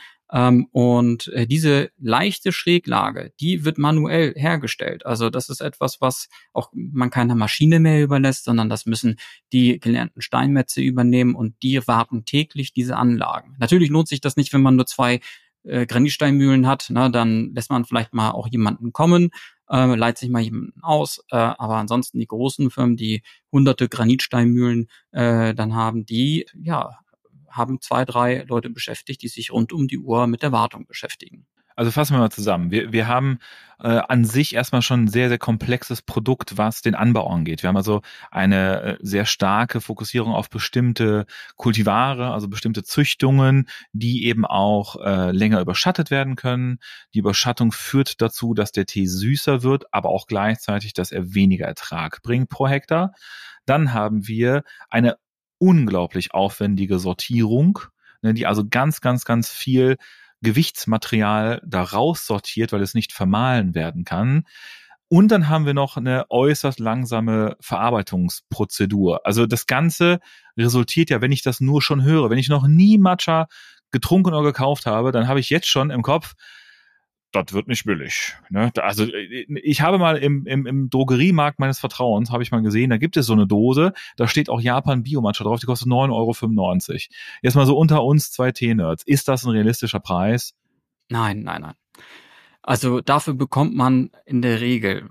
Und diese leichte Schräglage, die wird manuell hergestellt. Also das ist etwas, was auch man keiner Maschine mehr überlässt, sondern das müssen die gelernten Steinmetze übernehmen und die warten täglich diese Anlagen. Natürlich lohnt sich das nicht, wenn man nur 2 Granitsteinmühlen hat, ne, dann lässt man vielleicht mal auch jemanden kommen, leiht sich mal jemanden aus, aber ansonsten die großen Firmen, die hunderte Granitsteinmühlen dann haben, die haben 2, 3 Leute beschäftigt, die sich rund um die Uhr mit der Wartung beschäftigen. Also fassen wir mal zusammen. Wir haben an sich erstmal schon ein sehr, sehr komplexes Produkt, was den Anbau angeht. Wir haben also eine sehr starke Fokussierung auf bestimmte Kultivare, also bestimmte Züchtungen, die eben auch länger überschattet werden können. Die Überschattung führt dazu, dass der Tee süßer wird, aber auch gleichzeitig, dass er weniger Ertrag bringt pro Hektar. Dann haben wir eine unglaublich aufwendige Sortierung, ne, die also ganz, ganz, ganz viel Gewichtsmaterial da raussortiert, weil es nicht vermahlen werden kann. Und dann haben wir noch eine äußerst langsame Verarbeitungsprozedur. Also das Ganze resultiert ja, wenn ich das nur schon höre, wenn ich noch nie Matcha getrunken oder gekauft habe, dann habe ich jetzt schon im Kopf, das wird nicht billig. Ne? Also ich habe mal im Drogeriemarkt meines Vertrauens, habe ich mal gesehen, da gibt es so eine Dose, da steht auch Japan Bio-Matcha drauf, die kostet 9,95 €. Jetzt mal so unter uns 2 Tee-Nerds. Ist das ein realistischer Preis? Nein. Also dafür bekommt man in der Regel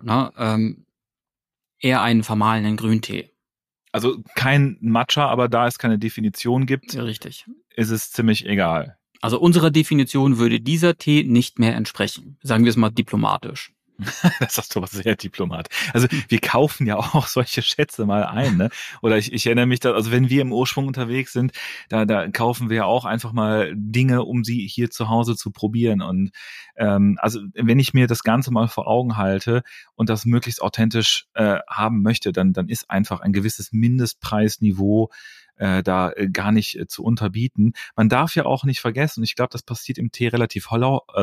eher einen vermahlenen Grüntee. Also kein Matcha, aber da es keine Definition gibt, Richtig. Ist es ziemlich egal. Also unserer Definition würde dieser Tee nicht mehr entsprechen. Sagen wir es mal diplomatisch. Das ist doch sehr Diplomat. Also wir kaufen ja auch solche Schätze mal ein, ne? Oder ich erinnere mich da, also wenn wir im Ursprung unterwegs sind, da kaufen wir ja auch einfach mal Dinge, um sie hier zu Hause zu probieren. Und also wenn ich mir das Ganze mal vor Augen halte und das möglichst authentisch haben möchte, dann ist einfach ein gewisses Mindestpreisniveau da gar nicht zu unterbieten. Man darf ja auch nicht vergessen, ich glaube, das passiert im Tee relativ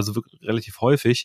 häufig.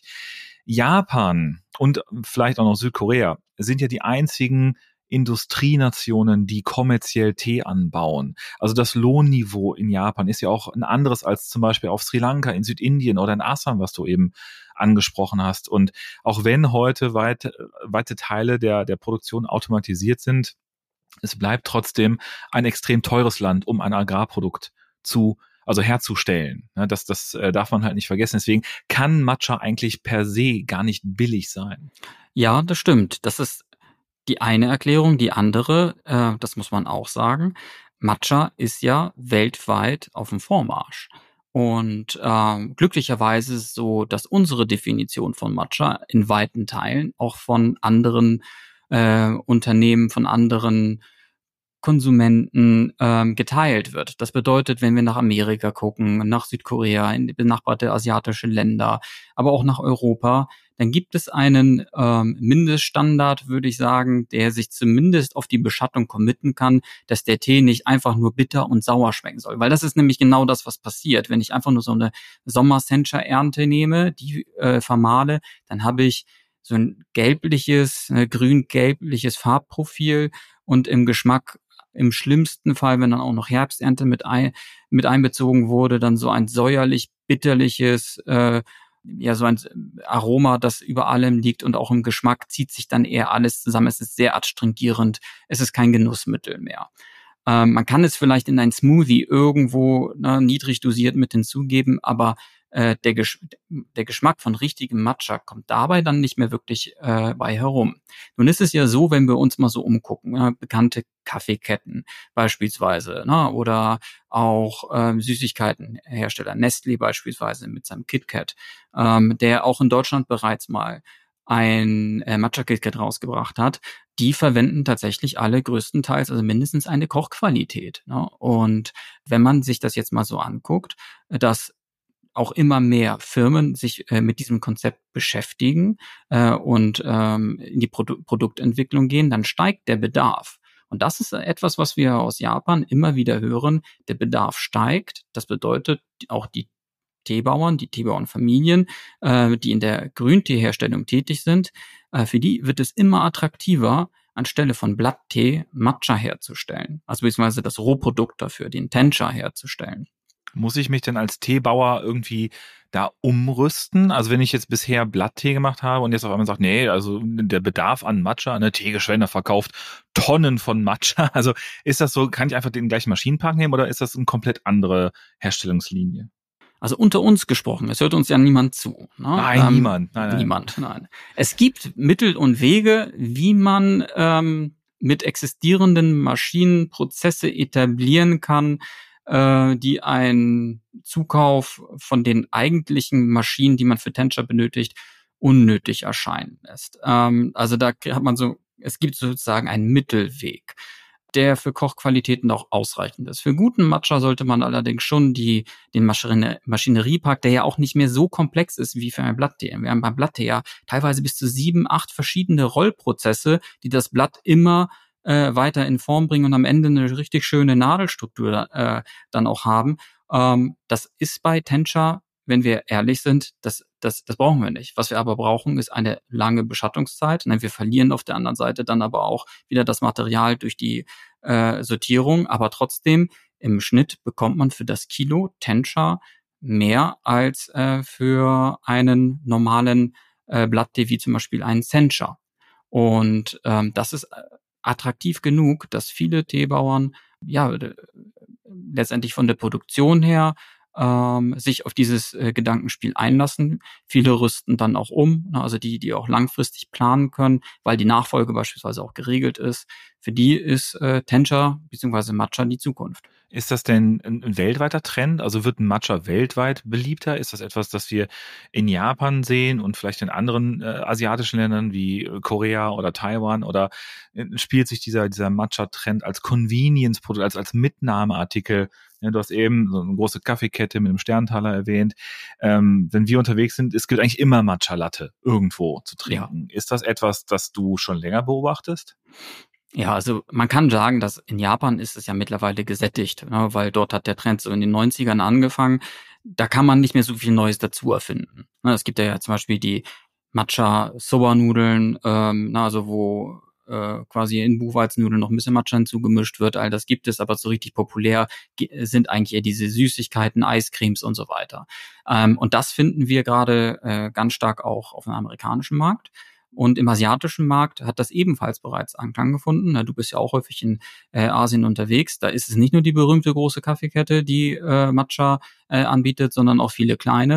Japan und vielleicht auch noch Südkorea sind ja die einzigen Industrienationen, die kommerziell Tee anbauen. Also das Lohnniveau in Japan ist ja auch ein anderes als zum Beispiel auf Sri Lanka, in Südindien oder in Assam, was du eben angesprochen hast. Und auch wenn heute weite Teile der Produktion automatisiert sind, es bleibt trotzdem ein extrem teures Land, um ein Agrarprodukt herzustellen. Das darf man halt nicht vergessen. Deswegen kann Matcha eigentlich per se gar nicht billig sein. Ja, das stimmt. Das ist die eine Erklärung. Die andere, das muss man auch sagen, Matcha ist ja weltweit auf dem Vormarsch. Und glücklicherweise ist es so, dass unsere Definition von Matcha in weiten Teilen auch von anderen Unternehmen, von anderen Konsumenten geteilt wird. Das bedeutet, wenn wir nach Amerika gucken, nach Südkorea, in benachbarte asiatische Länder, aber auch nach Europa, dann gibt es einen Mindeststandard, würde ich sagen, der sich zumindest auf die Beschattung committen kann, dass der Tee nicht einfach nur bitter und sauer schmecken soll. Weil das ist nämlich genau das, was passiert. Wenn ich einfach nur so eine Sommer-Sencha-Ernte nehme, die vermahle, dann habe ich so ein grün-gelbliches Farbprofil und im Geschmack im schlimmsten Fall, wenn dann auch noch Herbsternte mit einbezogen wurde, dann so ein säuerlich-bitterliches, so ein Aroma, das über allem liegt und auch im Geschmack zieht sich dann eher alles zusammen. Es ist sehr adstringierend, es ist kein Genussmittel mehr. Man kann es vielleicht in ein Smoothie irgendwo niedrig dosiert mit hinzugeben, aber der Geschmack von richtigem Matcha kommt dabei dann nicht mehr wirklich bei herum. Nun ist es ja so, wenn wir uns mal so umgucken, bekannte Kaffeeketten beispielsweise, oder auch Süßigkeitenhersteller, Nestlé beispielsweise mit seinem KitKat, der auch in Deutschland bereits mal ein Matcha-KitKat rausgebracht hat, die verwenden tatsächlich alle größtenteils, also mindestens eine Kochqualität. Und wenn man sich das jetzt mal so anguckt, dass auch immer mehr Firmen sich mit diesem Konzept beschäftigen und in die Produktentwicklung gehen, dann steigt der Bedarf. Und das ist etwas, was wir aus Japan immer wieder hören. Der Bedarf steigt. Das bedeutet, auch die Teebauern, die Teebauernfamilien, die in der Grünteeherstellung tätig sind, für die wird es immer attraktiver, anstelle von Blatttee Matcha herzustellen. Also beziehungsweise das Rohprodukt dafür, den Tencha herzustellen. Muss ich mich denn als Teebauer irgendwie da umrüsten? Also wenn ich jetzt bisher Blatttee gemacht habe und jetzt auf einmal sage, nee, also der Bedarf an Matcha, Teegeschwender verkauft Tonnen von Matcha. Also ist das so, kann ich einfach den gleichen Maschinenpark nehmen oder ist das eine komplett andere Herstellungslinie? Also unter uns gesprochen, es hört uns ja niemand zu. Nein, niemand. Nein. Niemand, nein. Es gibt Mittel und Wege, wie man mit existierenden Maschinen Prozesse etablieren kann, die einen Zukauf von den eigentlichen Maschinen, die man für Tencha benötigt, unnötig erscheinen lässt. Also da hat man es gibt sozusagen einen Mittelweg, der für Kochqualitäten auch ausreichend ist. Für guten Matcha sollte man allerdings schon den Maschineriepark, der ja auch nicht mehr so komplex ist wie für ein Blatttee. Wir haben beim Blatttee ja teilweise bis zu 7, 8 verschiedene Rollprozesse, die das Blatt immer weiter in Form bringen und am Ende eine richtig schöne Nadelstruktur dann auch haben. Das ist bei Tencha, wenn wir ehrlich sind, das brauchen wir nicht. Was wir aber brauchen, ist eine lange Beschattungszeit. Wir verlieren auf der anderen Seite dann aber auch wieder das Material durch die Sortierung. Aber trotzdem, im Schnitt bekommt man für das Kilo Tencha mehr als für einen normalen Blatttee, wie zum Beispiel einen Sencha. Und das ist attraktiv genug, dass viele Teebauern letztendlich von der Produktion her sich auf dieses Gedankenspiel einlassen. Viele rüsten dann auch um, also die auch langfristig planen können, weil die Nachfolge beispielsweise auch geregelt ist. Für die ist Tencha bzw. Matcha die Zukunft. Ist das denn ein weltweiter Trend? Also wird ein Matcha weltweit beliebter? Ist das etwas, das wir in Japan sehen und vielleicht in anderen asiatischen Ländern wie Korea oder Taiwan? Oder spielt sich dieser Matcha-Trend als Convenience-Produkt, als Mitnahmeartikel? Ja, du hast eben so eine große Kaffeekette mit einem Sterntaler erwähnt. Wenn wir unterwegs sind, es gibt eigentlich immer Matcha-Latte irgendwo zu trinken. Ja. Ist das etwas, das du schon länger beobachtest? Ja, also man kann sagen, dass in Japan ist es ja mittlerweile gesättigt, weil dort hat der Trend so in den 90ern angefangen. Da kann man nicht mehr so viel Neues dazu erfinden. Es gibt ja zum Beispiel die Matcha-Soba-Nudeln, also wo quasi in Buchweizennudeln noch ein bisschen Matcha hinzugemischt wird. All das gibt es, aber so richtig populär sind eigentlich eher diese Süßigkeiten, Eiscremes und so weiter. Und das finden wir gerade ganz stark auch auf dem amerikanischen Markt. Und im asiatischen Markt hat das ebenfalls bereits Anklang gefunden. Du bist ja auch häufig in Asien unterwegs. Da ist es nicht nur die berühmte große Kaffeekette, die Matcha anbietet, sondern auch viele kleine.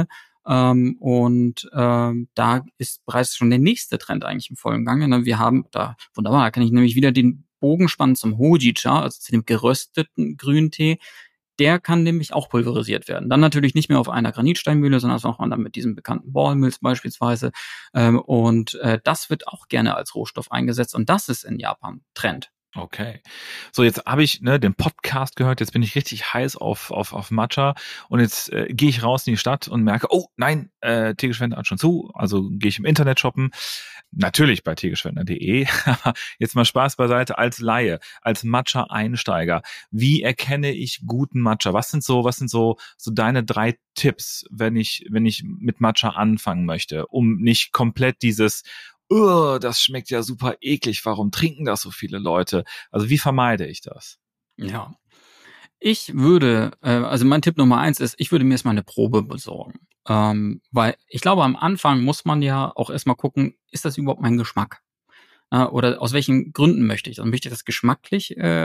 Da ist bereits schon der nächste Trend eigentlich im vollen Gange. Wir haben da, wunderbar, da kann ich nämlich wieder den Bogen spannen zum Hojicha, also zu dem gerösteten Grüntee. Der kann nämlich auch pulverisiert werden. Dann natürlich nicht mehr auf einer Granitsteinmühle, sondern auch dann mit diesem bekannten Ballmills beispielsweise. Das wird auch gerne als Rohstoff eingesetzt und das ist in Japan Trend. Okay. So, jetzt habe ich den Podcast gehört, jetzt bin ich richtig heiß auf Matcha und jetzt gehe ich raus in die Stadt und merke, oh nein, Teegeschwender hat schon zu, also gehe ich im Internet shoppen. Natürlich bei teegeschwender.de. Jetzt mal Spaß beiseite, als Laie, als Matcha-Einsteiger. Wie erkenne ich guten Matcha? Was sind so deine 3 Tipps, wenn ich mit Matcha anfangen möchte, um nicht komplett dieses das schmeckt ja super eklig, warum trinken das so viele Leute? Also wie vermeide ich das? Ja, ich würde, also mein Tipp Nummer 1 ist, ich würde mir erstmal eine Probe besorgen. Weil ich glaube, am Anfang muss man ja auch erstmal gucken, ist das überhaupt mein Geschmack? Oder aus welchen Gründen möchte ich das? Möchte ich das geschmacklich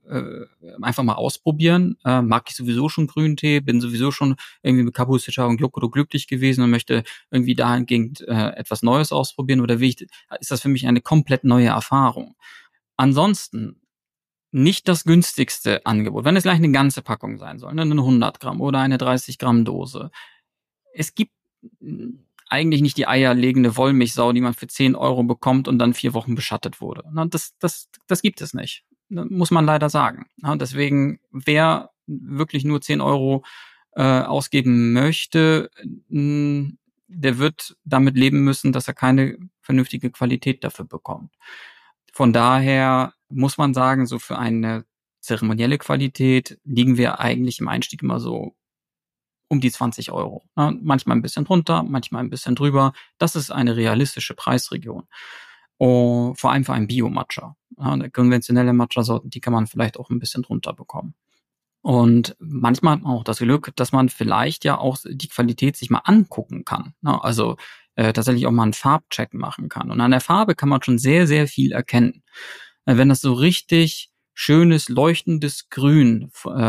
einfach mal ausprobieren. Mag ich sowieso schon Grüntee, bin sowieso schon irgendwie mit Kabusicha und Gyokuro glücklich gewesen und möchte irgendwie dahingehend etwas Neues ausprobieren oder ist das für mich eine komplett neue Erfahrung. Ansonsten nicht das günstigste Angebot, wenn es gleich eine ganze Packung sein soll, eine 100 Gramm oder eine 30 Gramm Dose. Es gibt eigentlich nicht die eierlegende Wollmilchsau, die man für 10 Euro bekommt und dann 4 Wochen beschattet wurde. Das gibt es nicht. Muss man leider sagen. Deswegen, wer wirklich nur 10 Euro ausgeben möchte, der wird damit leben müssen, dass er keine vernünftige Qualität dafür bekommt. Von daher muss man sagen, so für eine zeremonielle Qualität liegen wir eigentlich im Einstieg immer so um die 20 Euro. Manchmal ein bisschen drunter, manchmal ein bisschen drüber. Das ist eine realistische Preisregion. Vor allem für einen Bio-Matcha. Konventionelle Matcha-Sorten, die kann man vielleicht auch ein bisschen drunter bekommen. Und manchmal hat man auch das Glück, dass man vielleicht ja auch die Qualität sich mal angucken kann. Also tatsächlich auch mal einen Farbcheck machen kann. Und an der Farbe kann man schon sehr, sehr viel erkennen. Wenn das so richtig schönes, leuchtendes Grün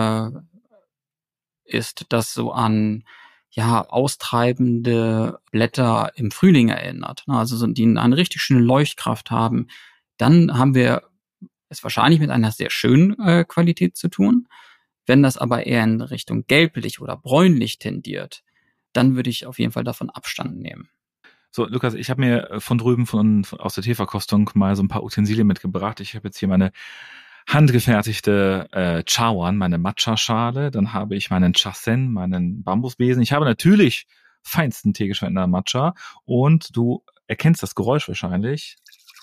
ist, das so an austreibende Blätter im Frühling erinnert, also die eine richtig schöne Leuchtkraft haben, dann haben wir es wahrscheinlich mit einer sehr schönen Qualität zu tun. Wenn das aber eher in Richtung gelblich oder bräunlich tendiert, dann würde ich auf jeden Fall davon Abstand nehmen. So, Lukas, ich habe mir von drüben aus der Teeverkostung mal so ein paar Utensilien mitgebracht. Ich habe jetzt hier meine handgefertigte Chawan, meine Matcha-Schale. Dann habe ich meinen Chasen, meinen Bambusbesen. Ich habe natürlich feinsten Teegeschwendner Matcha. Und du erkennst das Geräusch wahrscheinlich.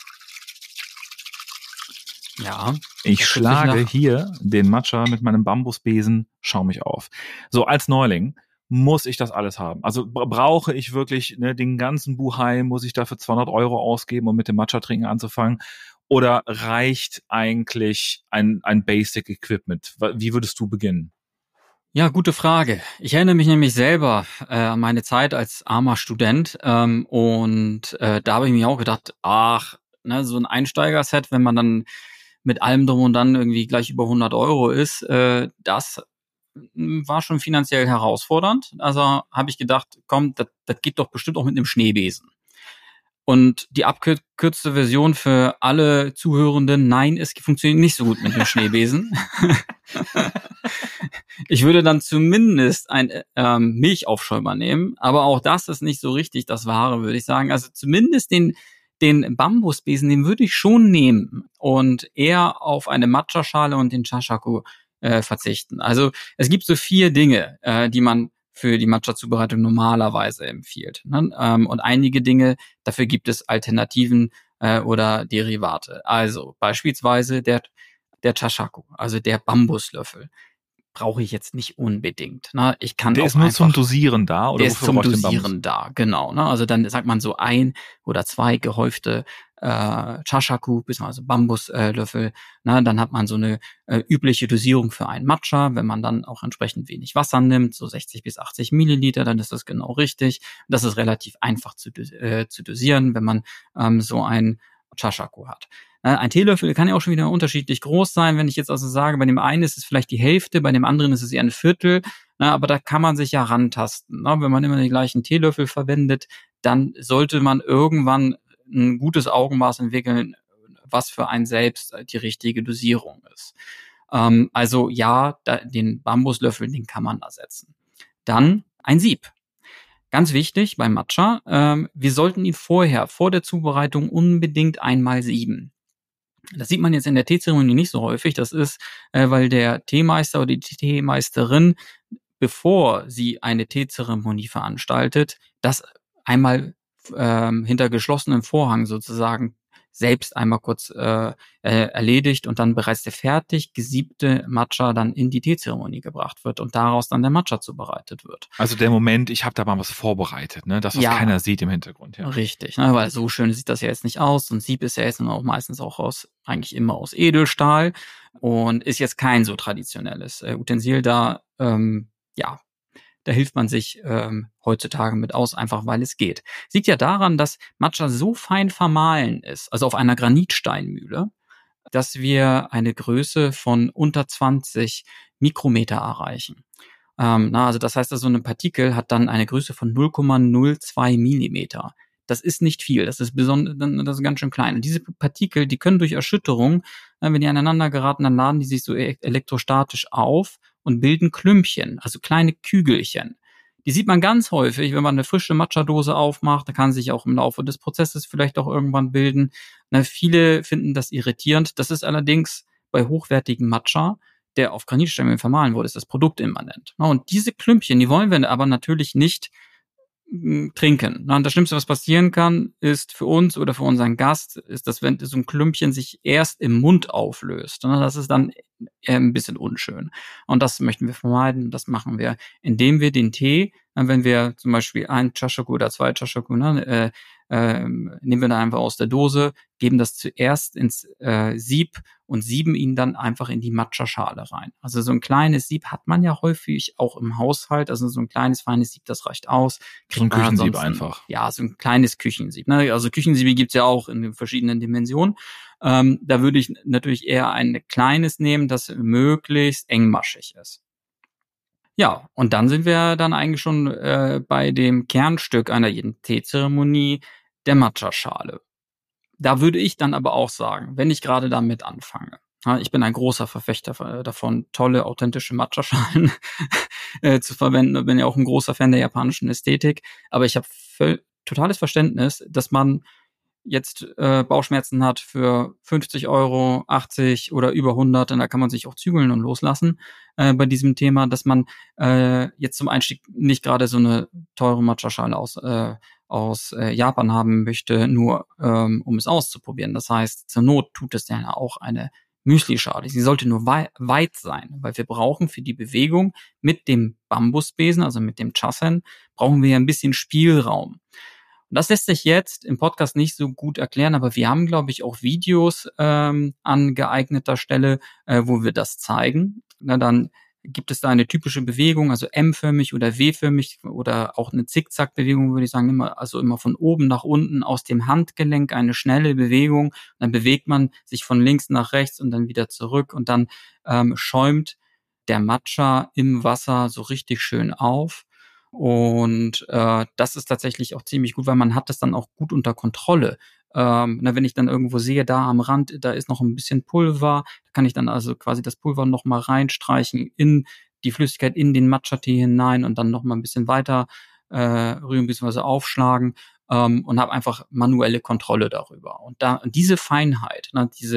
Ja. Ich schlage hier den Matcha mit meinem Bambusbesen schaumig auf. So, als Neuling muss ich das alles haben. Also brauche ich wirklich den ganzen Buhai, muss ich dafür 200 Euro ausgeben, um mit dem Matcha-Trinken anzufangen? Oder reicht eigentlich ein Basic-Equipment? Wie würdest du beginnen? Ja, gute Frage. Ich erinnere mich nämlich selber an meine Zeit als armer Student und da habe ich mir auch gedacht, so ein Einsteiger-Set, wenn man dann mit allem drum und dann irgendwie gleich über 100 Euro ist, das war schon finanziell herausfordernd. Also habe ich gedacht, komm, das geht doch bestimmt auch mit einem Schneebesen. Und die abgekürzte Version für alle Zuhörenden, nein, es funktioniert nicht so gut mit dem Schneebesen. Ich würde dann zumindest einen Milchaufschäumer nehmen, aber auch das ist nicht so richtig das Wahre, würde ich sagen. Also zumindest den Bambusbesen, den würde ich schon nehmen und eher auf eine Matcha-Schale und den Chashaku verzichten. Also es gibt so 4 Dinge, die man für die Matcha-Zubereitung normalerweise empfiehlt. Und einige Dinge, dafür gibt es Alternativen oder Derivate. Also beispielsweise der Chashaku, also der Bambuslöffel. Brauche ich jetzt nicht unbedingt. Ich kann der auch ist nur einfach, zum Dosieren da? Oder der ist zum Dosieren da, genau. Also dann sagt man so 1 oder 2 gehäufte Chashaku, beziehungsweise Bambuslöffel. Dann hat man so eine übliche Dosierung für einen Matcha. Wenn man dann auch entsprechend wenig Wasser nimmt, so 60 bis 80 Milliliter, dann ist das genau richtig. Das ist relativ einfach zu dosieren, wenn man so ein Chashaku hat. Ein Teelöffel kann ja auch schon wieder unterschiedlich groß sein. Wenn ich jetzt also sage, bei dem einen ist es vielleicht die Hälfte, bei dem anderen ist es eher ein Viertel. Aber da kann man sich ja rantasten. Wenn man immer den gleichen Teelöffel verwendet, dann sollte man irgendwann ein gutes Augenmaß entwickeln, was für einen selbst die richtige Dosierung ist. Also ja, den Bambuslöffel, den kann man ersetzen. Dann ein Sieb. Ganz wichtig beim Matcha, wir sollten ihn vor der Zubereitung unbedingt einmal sieben. Das sieht man jetzt in der Teezeremonie nicht so häufig. Das ist, weil der Teemeister oder die Teemeisterin, bevor sie eine Teezeremonie veranstaltet, das einmal hinter geschlossenem Vorhang sozusagen selbst einmal kurz erledigt und dann bereits der fertig gesiebte Matcha dann in die Teezeremonie gebracht wird und daraus dann der Matcha zubereitet wird. Also der Moment, ich habe da mal was vorbereitet, das, was keiner sieht im Hintergrund. Ja. Richtig, weil so schön sieht das ja jetzt nicht aus. Und Sieb ist ja jetzt auch meistens auch eigentlich immer aus Edelstahl und ist jetzt kein so traditionelles Utensil da, da hilft man sich heutzutage mit aus, einfach weil es geht. Es liegt ja daran, dass Matcha so fein vermahlen ist, also auf einer Granitsteinmühle, dass wir eine Größe von unter 20 Mikrometer erreichen. Also das heißt, so eine Partikel hat dann eine Größe von 0,02 Millimeter. Das ist nicht viel, das ist ganz schön klein. Und diese Partikel, die können durch Erschütterung, wenn die aneinander geraten, dann laden die sich so elektrostatisch auf und bilden Klümpchen, also kleine Kügelchen. Die sieht man ganz häufig, wenn man eine frische Matcha-Dose aufmacht. Da kann sich auch im Laufe des Prozesses vielleicht auch irgendwann bilden. Viele finden das irritierend. Das ist allerdings bei hochwertigem Matcha, der auf Granitstämmeln vermahlen wurde, ist das Produkt immanent. Und diese Klümpchen, die wollen wir aber natürlich nicht trinken. Und das Schlimmste, was passieren kann, ist für uns oder für unseren Gast, ist, dass wenn so ein Klümpchen sich erst im Mund auflöst. Das ist dann ein bisschen unschön. Und das möchten wir vermeiden. Das machen wir, indem wir den Tee, wenn wir zum Beispiel 1 Chaschoku oder 2 Chaschoku, nehmen wir dann einfach aus der Dose, geben das zuerst ins Sieb und sieben ihn dann einfach in die Matcha-Schale rein. Also so ein kleines Sieb hat man ja häufig auch im Haushalt, also so ein kleines, feines Sieb, das reicht aus. So ein Küchensieb einfach. Ja, so ein kleines Küchensieb. Also Küchensiebe gibt's ja auch in verschiedenen Dimensionen. Da würde ich natürlich eher ein kleines nehmen, das möglichst engmaschig ist. Ja, und dann sind wir dann eigentlich schon bei dem Kernstück einer jeden Teezeremonie, der Matcha-Schale. Da würde ich dann aber auch sagen, wenn ich gerade damit anfange, ich bin ein großer Verfechter davon, tolle, authentische Matcha-Schalen zu verwenden. Ich bin ja auch ein großer Fan der japanischen Ästhetik, aber ich habe totales Verständnis, dass man jetzt Bauchschmerzen hat für 50 €, 80 oder über 100, und da kann man sich auch zügeln und loslassen bei diesem Thema, dass man jetzt zum Einstieg nicht gerade so eine teure Matcha-Schale aus Japan haben möchte, nur um es auszuprobieren. Das heißt, zur Not tut es ja auch eine Müsli-Schale. Sie sollte nur weit sein, weil wir brauchen für die Bewegung mit dem Bambusbesen, also mit dem Chasen, brauchen wir ja ein bisschen Spielraum. Und das lässt sich jetzt im Podcast nicht so gut erklären, aber wir haben, glaube ich, auch Videos an geeigneter Stelle, wo wir das zeigen. Dann gibt es da eine typische Bewegung, also M-förmig oder W-förmig oder auch eine Zickzack-Bewegung, würde ich sagen, immer von oben nach unten aus dem Handgelenk, eine schnelle Bewegung. Dann bewegt man sich von links nach rechts und dann wieder zurück und dann schäumt der Matcha im Wasser so richtig schön auf. Und das ist tatsächlich auch ziemlich gut, weil man hat das dann auch gut unter Kontrolle. Wenn ich dann irgendwo sehe, da am Rand, da ist noch ein bisschen Pulver, da kann ich dann also quasi das Pulver noch mal reinstreichen in die Flüssigkeit, in den Matcha-Tee hinein und dann noch mal ein bisschen weiter rühren bzw. aufschlagen und habe einfach manuelle Kontrolle darüber. Und diese Feinheit,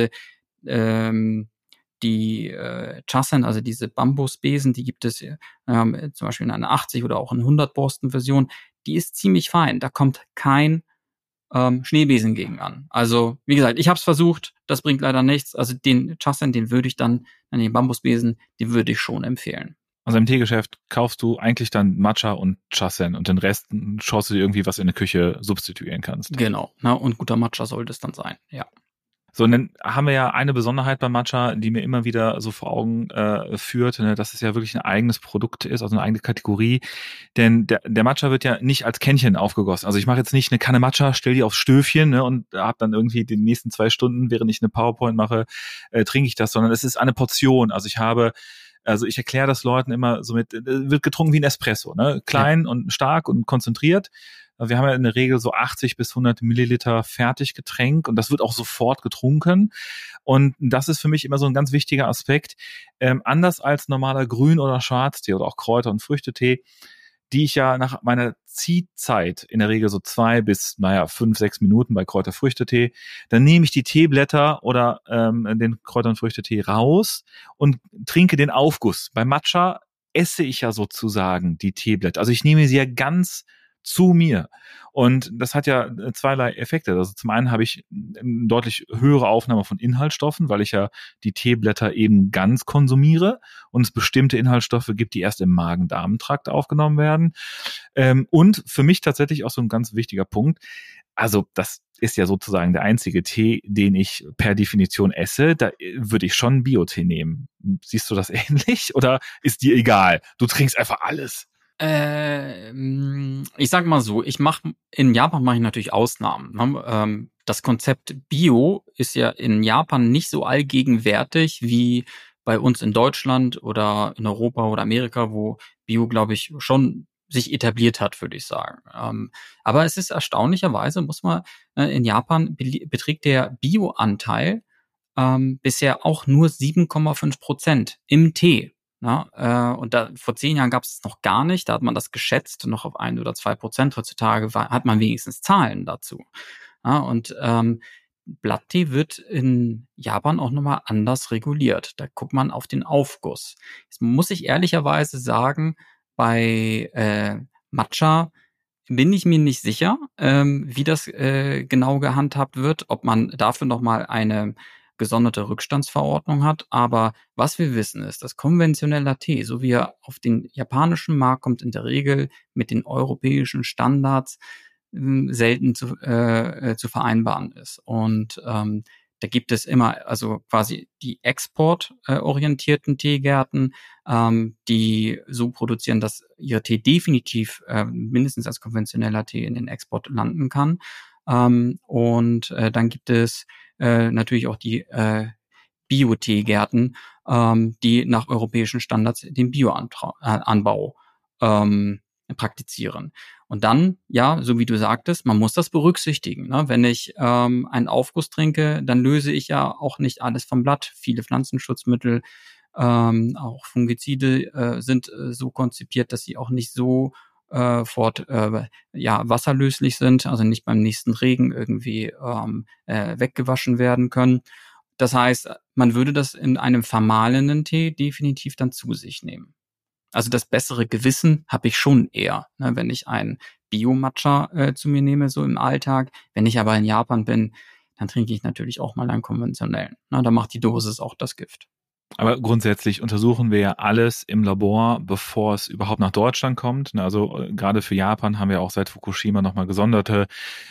die Chasen, also diese Bambusbesen, die gibt es zum Beispiel in einer 80 oder auch in 100 Borsten-Version, die ist ziemlich fein. Da kommt kein Schneebesen gegen an. Also, wie gesagt, ich habe es versucht, das bringt leider nichts. Also den Chasen, den Bambusbesen, den würde ich schon empfehlen. Also im Teegeschäft kaufst du eigentlich dann Matcha und Chasen und den Rest schaust du dir irgendwie, was in der Küche substituieren kannst. Genau, und guter Matcha sollte es dann sein, ja. So, und dann haben wir ja eine Besonderheit beim Matcha, die mir immer wieder so vor Augen führt, dass es ja wirklich ein eigenes Produkt ist, also eine eigene Kategorie. Denn der Matcha wird ja nicht als Kännchen aufgegossen. Also ich mache jetzt nicht eine Kanne Matcha, stell die aufs Stöfchen und habe dann irgendwie die nächsten 2 Stunden, während ich eine PowerPoint mache, trinke ich das, sondern es ist eine Portion. Also ich erkläre das Leuten immer so wird getrunken wie ein Espresso, klein und stark und konzentriert. Wir haben ja in der Regel so 80 bis 100 Milliliter Fertiggetränk und das wird auch sofort getrunken. Und das ist für mich immer so ein ganz wichtiger Aspekt. Anders als normaler Grün- oder Schwarztee oder auch Kräuter- und Früchtetee, die ich ja nach meiner Ziehzeit in der Regel so 2 bis 5, 6 Minuten bei Kräuter-Früchtetee, dann nehme ich die Teeblätter oder den Kräuter- und Früchtetee raus und trinke den Aufguss. Bei Matcha esse ich ja sozusagen die Teeblätter. Also ich nehme sie ja ganz zu mir. Und das hat ja zweierlei Effekte. Also zum einen habe ich eine deutlich höhere Aufnahme von Inhaltsstoffen, weil ich ja die Teeblätter eben ganz konsumiere und es bestimmte Inhaltsstoffe gibt, die erst im Magen-Darm-Trakt aufgenommen werden. Und für mich tatsächlich auch so ein ganz wichtiger Punkt, also das ist ja sozusagen der einzige Tee, den ich per Definition esse, da würde ich schon Bio-Tee nehmen. Siehst du das ähnlich oder ist dir egal? Du trinkst einfach alles. Ich sag mal so, in Japan mache ich natürlich Ausnahmen. das Konzept Bio ist ja in Japan nicht so allgegenwärtig wie bei uns in Deutschland oder in Europa oder Amerika, wo Bio, glaube ich, schon sich etabliert hat, würde ich sagen. Aber es ist erstaunlicherweise, muss man, in Japan beträgt der Bio-Anteil bisher auch nur 7,5% im Tee. Ja, und da vor 10 Jahren gab es es noch gar nicht. Da hat man das geschätzt noch auf 1 oder 2%. Heutzutage hat man wenigstens Zahlen dazu. Ja, und Blatttee wird in Japan auch nochmal anders reguliert. Da guckt man auf den Aufguss. Jetzt muss ich ehrlicherweise sagen, bei Matcha bin ich mir nicht sicher, wie das genau gehandhabt wird, ob man dafür nochmal eine gesonderte Rückstandsverordnung hat. Aber was wir wissen ist, dass konventioneller Tee, so wie er auf den japanischen Markt kommt, in der Regel mit den europäischen Standards selten zu vereinbaren ist. Und da gibt es immer, also quasi die exportorientierten Teegärten, die so produzieren, dass ihr Tee definitiv mindestens als konventioneller Tee in den Export landen kann. Und dann gibt es natürlich auch die Bio-Teegärten, die nach europäischen Standards den Bioanbau praktizieren. Und dann, ja, so wie du sagtest, man muss das berücksichtigen. Ne? Wenn ich einen Aufguss trinke, dann löse ich ja auch nicht alles vom Blatt. Viele Pflanzenschutzmittel, auch Fungizide sind so konzipiert, dass sie auch nicht so wasserlöslich sind, also nicht beim nächsten Regen irgendwie weggewaschen werden können. Das heißt, man würde das in einem vermahlenen Tee definitiv dann zu sich nehmen. Also das bessere Gewissen habe ich schon eher, ne, wenn ich einen Bio-Matcha zu mir nehme, so im Alltag. Wenn ich aber in Japan bin, dann trinke ich natürlich auch mal einen konventionellen. Na, da macht die Dosis auch das Gift. Aber grundsätzlich untersuchen wir ja alles im Labor, bevor es überhaupt nach Deutschland kommt. Also gerade für Japan haben wir auch seit Fukushima nochmal gesonderte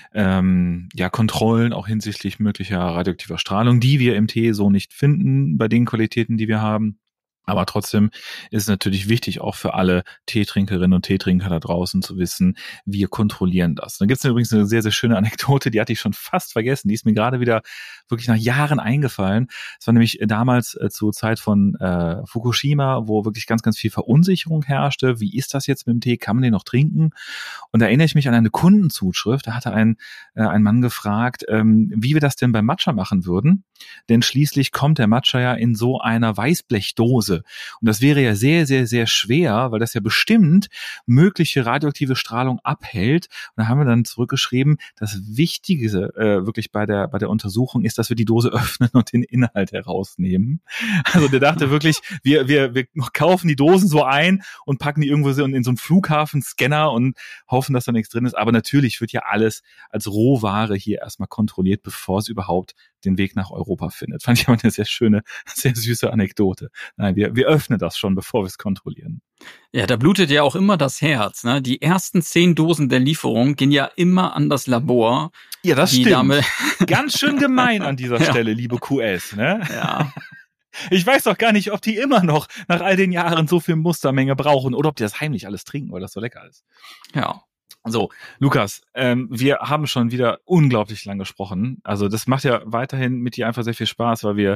Kontrollen, auch hinsichtlich möglicher radioaktiver Strahlung, die wir im Tee so nicht finden, bei den Qualitäten, die wir haben. Aber trotzdem ist es natürlich wichtig, auch für alle Teetrinkerinnen und Teetrinker da draußen zu wissen, wir kontrollieren das. Da gibt es übrigens eine sehr, sehr schöne Anekdote, die hatte ich schon fast vergessen. Die ist mir gerade wieder wirklich nach Jahren eingefallen. Es war nämlich damals zur Zeit von Fukushima, wo wirklich ganz, ganz viel Verunsicherung herrschte. Wie ist das jetzt mit dem Tee? Kann man den noch trinken? Und da erinnere ich mich an eine Kundenzuschrift. Da hatte ein Mann gefragt, wie wir das denn beim Matcha machen würden. Denn schließlich kommt der Matcha ja in so einer Weißblechdose. Und das wäre ja sehr, sehr, sehr schwer, weil das ja bestimmt mögliche radioaktive Strahlung abhält. Und da haben wir dann zurückgeschrieben, das Wichtige wirklich bei der Untersuchung ist, dass wir die Dose öffnen und den Inhalt herausnehmen. Also der dachte wirklich, wir kaufen die Dosen so ein und packen die irgendwo so in so einen Flughafenscanner und hoffen, dass da nichts drin ist. Aber natürlich wird ja alles als Rohware hier erstmal kontrolliert, bevor es überhaupt den Weg nach Europa findet. Fand ich aber eine sehr schöne, sehr süße Anekdote. Nein, wir öffnen das schon, bevor wir es kontrollieren. Ja, da blutet ja auch immer das Herz. Ne? Die ersten 10 Dosen der Lieferung gehen ja immer an das Labor. Ja, das stimmt. Ganz schön gemein an dieser Stelle, liebe QS. Ne? Ja. Ich weiß doch gar nicht, ob die immer noch nach all den Jahren so viel Mustermenge brauchen oder ob die das heimlich alles trinken, weil das so lecker ist. Ja. So, Lukas, wir haben schon wieder unglaublich lang gesprochen. Also das macht ja weiterhin mit dir einfach sehr viel Spaß, weil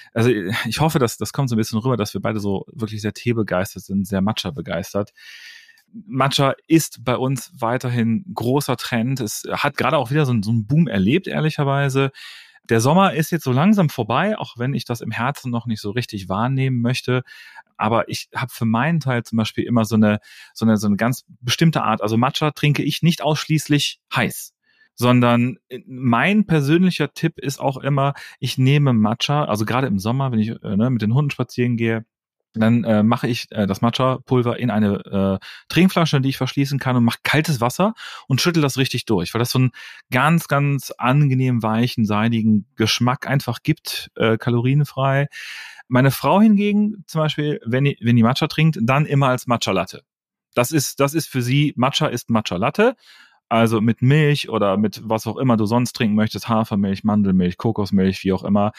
ich hoffe, dass das kommt so ein bisschen rüber, dass wir beide so wirklich sehr teebegeistert sind, sehr Matcha begeistert. Matcha ist bei uns weiterhin großer Trend. Es hat gerade auch wieder so einen Boom erlebt, ehrlicherweise. Der Sommer ist jetzt so langsam vorbei, auch wenn ich das im Herzen noch nicht so richtig wahrnehmen möchte. Aber ich habe für meinen Teil zum Beispiel immer so eine ganz bestimmte Art. Also Matcha trinke ich nicht ausschließlich heiß, sondern mein persönlicher Tipp ist auch immer, ich nehme Matcha, also gerade im Sommer, wenn ich mit den Hunden spazieren gehe, dann mache ich das Matcha-Pulver in eine Trinkflasche, die ich verschließen kann und mache kaltes Wasser und schüttel das richtig durch, weil das so einen ganz, ganz angenehm weichen, seidigen Geschmack einfach gibt, kalorienfrei. Meine Frau hingegen zum Beispiel, wenn die Matcha trinkt, dann immer als Matcha-Latte. Das ist für sie, Matcha ist Matcha-Latte. Also mit Milch oder mit was auch immer du sonst trinken möchtest, Hafermilch, Mandelmilch, Kokosmilch, wie auch immer.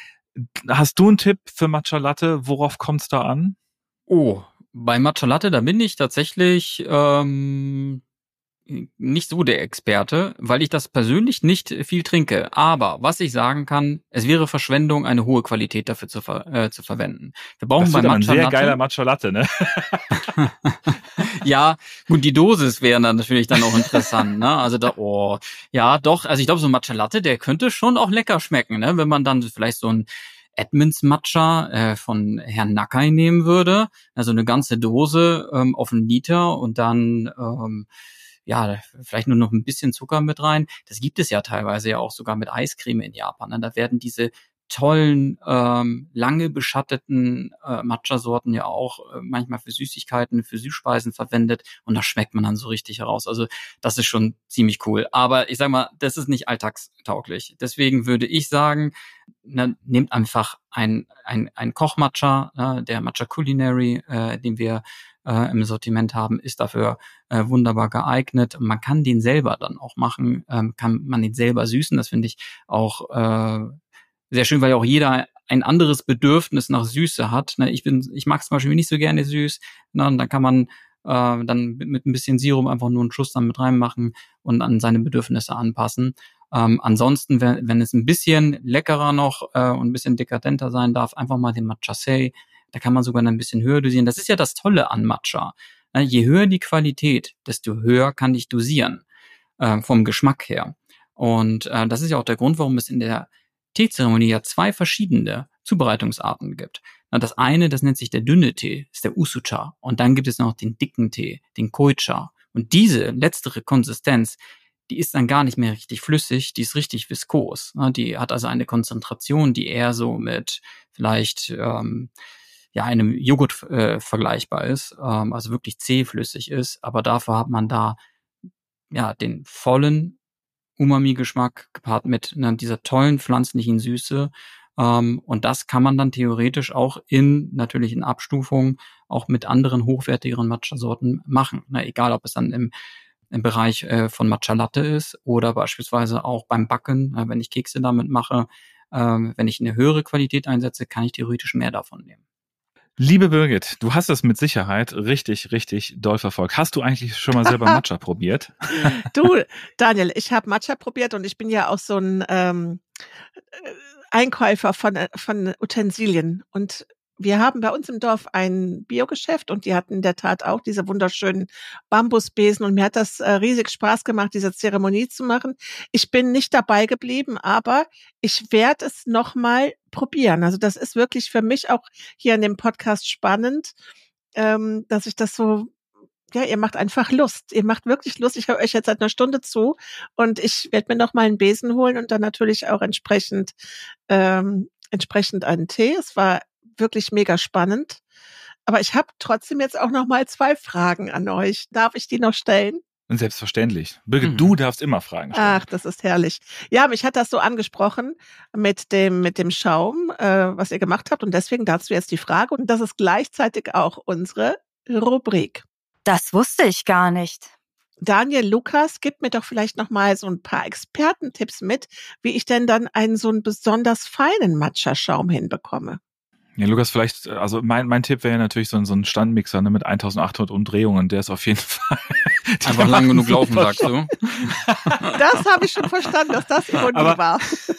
Hast du einen Tipp für Matcha Latte? Worauf kommt's da an? Oh, bei Matcha Latte, da bin ich tatsächlich nicht so der Experte, weil ich das persönlich nicht viel trinke. Aber was ich sagen kann, es wäre Verschwendung, eine hohe Qualität dafür zu verwenden. Wir brauchen bei Matcha ein sehr Latte, geiler Matcha Latte, ne? Ja, gut, die Dosis wäre dann natürlich dann auch interessant, ne? Also ja, doch, also ich glaube, so ein Matcha Latte, der könnte schon auch lecker schmecken, ne? Wenn man dann vielleicht so ein Edmunds Matcha von Herrn Nakai nehmen würde, also eine ganze Dose auf 1 Liter und dann ja, vielleicht nur noch ein bisschen Zucker mit rein. Das gibt es ja teilweise ja auch sogar mit Eiscreme in Japan. Ne? Da werden diese tollen, lange beschatteten Matcha-Sorten ja auch manchmal für Süßigkeiten, für Süßspeisen verwendet und da schmeckt man dann so richtig heraus. Also das ist schon ziemlich cool. Aber ich sag mal, das ist nicht alltagstauglich. Deswegen würde ich sagen, nehmt einfach ein Koch-Matcha, der Matcha Culinary, den wir im Sortiment haben, ist dafür wunderbar geeignet. Man kann den selber dann auch machen, kann man den selber süßen. Das finde ich auch sehr schön, weil ja auch jeder ein anderes Bedürfnis nach Süße hat. Ich mag zum Beispiel nicht so gerne süß. Und dann kann man dann mit ein bisschen Sirup einfach nur einen Schuss dann mit reinmachen und an seine Bedürfnisse anpassen. Ansonsten, wenn es ein bisschen leckerer noch und ein bisschen dekadenter sein darf, einfach mal den Matcha Sei. Da kann man sogar ein bisschen höher dosieren. Das ist ja das Tolle an Matcha. Je höher die Qualität, desto höher kann ich dosieren, vom Geschmack her. Und das ist ja auch der Grund, warum es in der Teezeremonie ja 2 verschiedene Zubereitungsarten gibt. Das eine, das nennt sich der dünne Tee, ist der Usucha. Und dann gibt es noch den dicken Tee, den Koicha. Und diese letztere Konsistenz, die ist dann gar nicht mehr richtig flüssig, die ist richtig viskos. Die hat also eine Konzentration, die eher so mit vielleicht einem Joghurt vergleichbar ist, also wirklich zähflüssig ist. Aber dafür hat man da ja den vollen Umami-Geschmack gepaart mit dieser tollen pflanzlichen Süße. Und das kann man dann theoretisch auch natürlich in Abstufung auch mit anderen hochwertigeren Matcha-Sorten machen. Egal, ob es dann im Bereich von Matcha Latte ist oder beispielsweise auch beim Backen, wenn ich Kekse damit mache. Wenn ich eine höhere Qualität einsetze, kann ich theoretisch mehr davon nehmen. Liebe Birgit, du hast das mit Sicherheit richtig, richtig doll verfolgt. Hast du eigentlich schon mal selber Matcha probiert? Du, Daniel, ich habe Matcha probiert und ich bin ja auch so ein Einkäufer von Utensilien. Und wir haben bei uns im Dorf ein Biogeschäft und die hatten in der Tat auch diese wunderschönen Bambusbesen und mir hat das riesig Spaß gemacht, diese Zeremonie zu machen. Ich bin nicht dabei geblieben, aber ich werde es nochmal probieren. Also das ist wirklich für mich auch hier in dem Podcast spannend, dass ich das so, ja, ihr macht einfach Lust. Ihr macht wirklich Lust. Ich höre euch jetzt seit 1 Stunde zu und ich werde mir nochmal einen Besen holen und dann natürlich auch entsprechend einen Tee. Es war wirklich mega spannend. Aber ich habe trotzdem jetzt auch noch mal 2 Fragen an euch. Darf ich die noch stellen? Und selbstverständlich. Birgit, du darfst immer Fragen stellen. Ach, das ist herrlich. Ja, mich hat das so angesprochen mit dem Schaum, was ihr gemacht habt. Und deswegen dazu jetzt die Frage. Und das ist gleichzeitig auch unsere Rubrik. Das wusste ich gar nicht. Daniel, Lukas, gib mir doch vielleicht noch mal so ein paar Expertentipps mit, wie ich denn dann einen so einen besonders feinen Matcha-Schaum hinbekomme. Ja, Lukas, vielleicht, also mein Tipp wäre ja natürlich so ein Standmixer mit 1800 Umdrehungen, der ist auf jeden Fall einfach lang genug laufen, sagst du. Das habe ich schon verstanden, dass das Ironie war.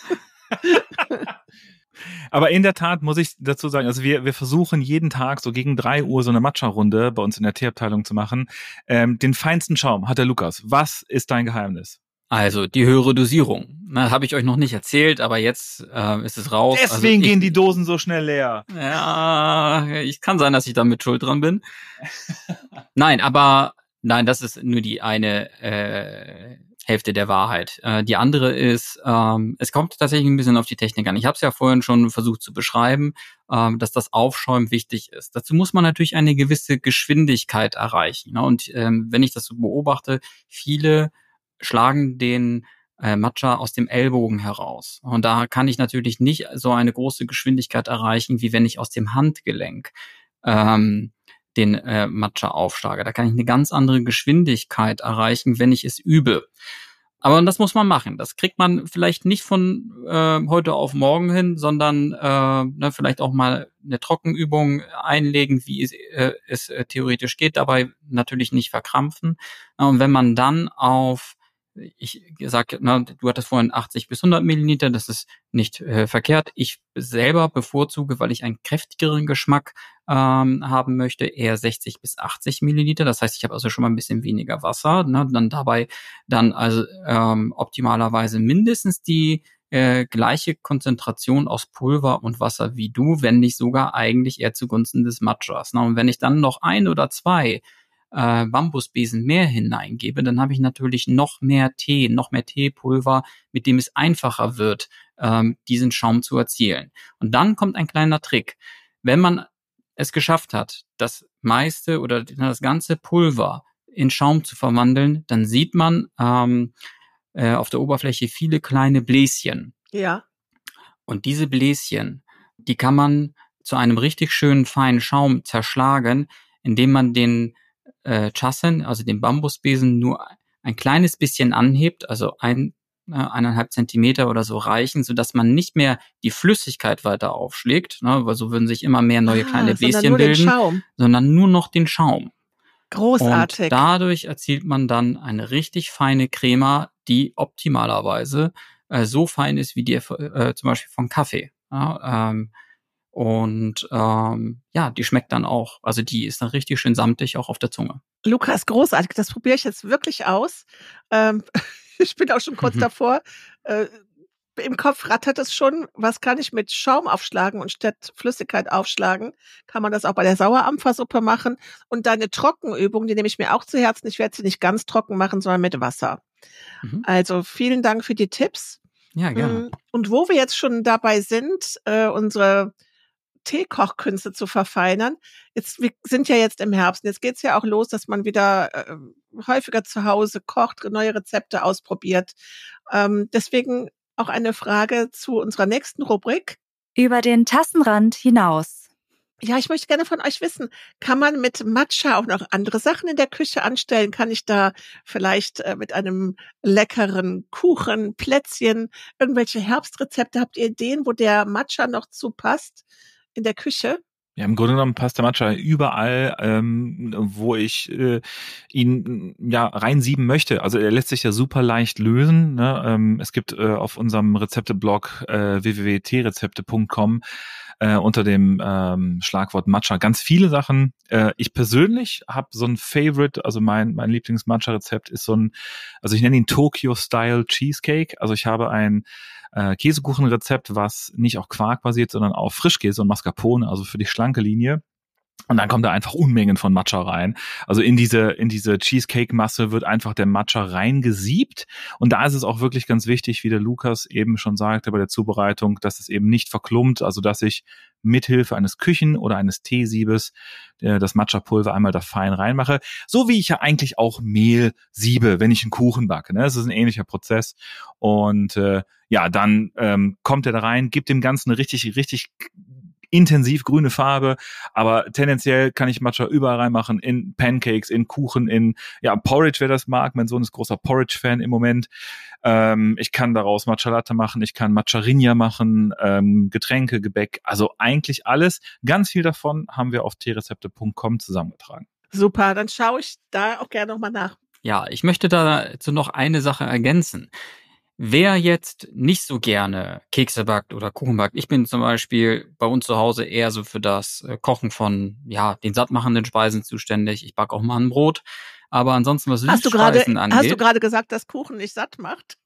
Aber in der Tat muss ich dazu sagen, also wir versuchen jeden Tag so gegen 3 Uhr so eine Matcha-Runde bei uns in der Teeabteilung zu machen. Den feinsten Schaum hat der Lukas. Was ist dein Geheimnis? Also die höhere Dosierung. Habe ich euch noch nicht erzählt, aber jetzt ist es raus. Deswegen gehen die Dosen so schnell leer. Ja, ich kann sein, dass ich da mit schuld dran bin. Nein, das ist nur die eine Hälfte der Wahrheit. Die andere ist, es kommt tatsächlich ein bisschen auf die Technik an. Ich habe es ja vorhin schon versucht zu beschreiben, dass das Aufschäumen wichtig ist. Dazu muss man natürlich eine gewisse Geschwindigkeit erreichen. Ne? Und wenn ich das so beobachte, viele schlagen den Matcha aus dem Ellbogen heraus. Und da kann ich natürlich nicht so eine große Geschwindigkeit erreichen, wie wenn ich aus dem Handgelenk den Matcha aufschlage. Da kann ich eine ganz andere Geschwindigkeit erreichen, wenn ich es übe. Aber das muss man machen. Das kriegt man vielleicht nicht von heute auf morgen hin, sondern vielleicht auch mal eine Trockenübung einlegen, wie es theoretisch geht. Dabei natürlich nicht verkrampfen. Und wenn man dann auf, ich sag, du hattest vorhin 80 bis 100 Milliliter, das ist nicht verkehrt. Ich selber bevorzuge, weil ich einen kräftigeren Geschmack haben möchte, eher 60 bis 80 Milliliter. Das heißt, ich habe also schon mal ein bisschen weniger Wasser. Dann dabei also optimalerweise mindestens die gleiche Konzentration aus Pulver und Wasser wie du, wenn nicht sogar eigentlich eher zugunsten des Matchas. Und wenn ich dann noch 1 oder 2 Bambusbesen mehr hineingebe, dann habe ich natürlich noch mehr Teepulver, mit dem es einfacher wird, diesen Schaum zu erzielen. Und dann kommt ein kleiner Trick. Wenn man es geschafft hat, das meiste oder das ganze Pulver in Schaum zu verwandeln, dann sieht man auf der Oberfläche viele kleine Bläschen. Ja. Und diese Bläschen, die kann man zu einem richtig schönen feinen Schaum zerschlagen, indem man den Chasen, also den Bambusbesen, nur ein kleines bisschen anhebt, also 1,5 Zentimeter oder so reichen, sodass man nicht mehr die Flüssigkeit weiter aufschlägt, weil so würden sich immer mehr neue kleine Bläschen bilden, sondern nur noch den Schaum. Großartig. Und dadurch erzielt man dann eine richtig feine Crema, die optimalerweise so fein ist wie die zum Beispiel von Kaffee. Die schmeckt dann auch, also die ist dann richtig schön samtig auch auf der Zunge. Lukas, großartig, das probiere ich jetzt wirklich aus. Ich bin auch schon kurz davor. Im Kopf rattert es schon, was kann ich mit Schaum aufschlagen und statt Flüssigkeit aufschlagen? Kann man das auch bei der Sauerampfersuppe machen? Und deine Trockenübung, die nehme ich mir auch zu Herzen. Ich werde sie nicht ganz trocken machen, sondern mit Wasser. Also vielen Dank für die Tipps. Ja, gerne. Und wo wir jetzt schon dabei sind, unsere Teekochkünste zu verfeinern. Wir sind ja jetzt im Herbst. Jetzt geht's ja auch los, dass man wieder häufiger zu Hause kocht, neue Rezepte ausprobiert. Deswegen auch eine Frage zu unserer nächsten Rubrik. Über den Tassenrand hinaus. Ja, ich möchte gerne von euch wissen, kann man mit Matcha auch noch andere Sachen in der Küche anstellen? Kann ich da vielleicht mit einem leckeren Kuchen, Plätzchen, irgendwelche Herbstrezepte? Habt ihr Ideen, wo der Matcha noch zu passt in der Küche? Ja, im Grunde genommen passt der Matcha überall, wo ich ihn reinsieben möchte. Also er lässt sich ja super leicht lösen. Ne? Es gibt auf unserem Rezepteblog www.teerezepte.com unter dem Schlagwort Matcha ganz viele Sachen. Ich persönlich habe so ein Favorite, also mein Lieblings-Matcha-Rezept ist ich nenne ihn Tokyo-Style Cheesecake. Also ich habe ein Käsekuchenrezept, was nicht auf Quark basiert, sondern auf Frischkäse und Mascarpone, also für die schlanke Linie. Und dann kommt da einfach Unmengen von Matcha rein. Also in diese Cheesecake-Masse wird einfach der Matcha reingesiebt. Und da ist es auch wirklich ganz wichtig, wie der Lukas eben schon sagte bei der Zubereitung, dass es eben nicht verklumpt, also dass ich mithilfe eines Küchen- oder eines Teesiebes das Matcha-Pulver einmal da fein reinmache. So wie ich ja eigentlich auch Mehl siebe, wenn ich einen Kuchen backe. Ne? Das ist ein ähnlicher Prozess. Und dann kommt er da rein, gibt dem Ganzen eine richtig, richtig intensiv grüne Farbe, aber tendenziell kann ich Matcha überall reinmachen, in Pancakes, in Kuchen, in Porridge, wer das mag. Mein Sohn ist großer Porridge-Fan im Moment. Ich kann daraus Matcha Latte machen, ich kann Matcha-Rinja machen, Getränke, Gebäck, also eigentlich alles. Ganz viel davon haben wir auf teerezepte.com zusammengetragen. Super, dann schaue ich da auch gerne nochmal nach. Ja, ich möchte dazu noch eine Sache ergänzen. Wer jetzt nicht so gerne Kekse backt oder Kuchen backt, ich bin zum Beispiel bei uns zu Hause eher so für das Kochen von den sattmachenden Speisen zuständig. Ich backe auch mal ein Brot, aber ansonsten was Süßspeisen angeht. Hast du gerade gesagt, dass Kuchen nicht satt macht?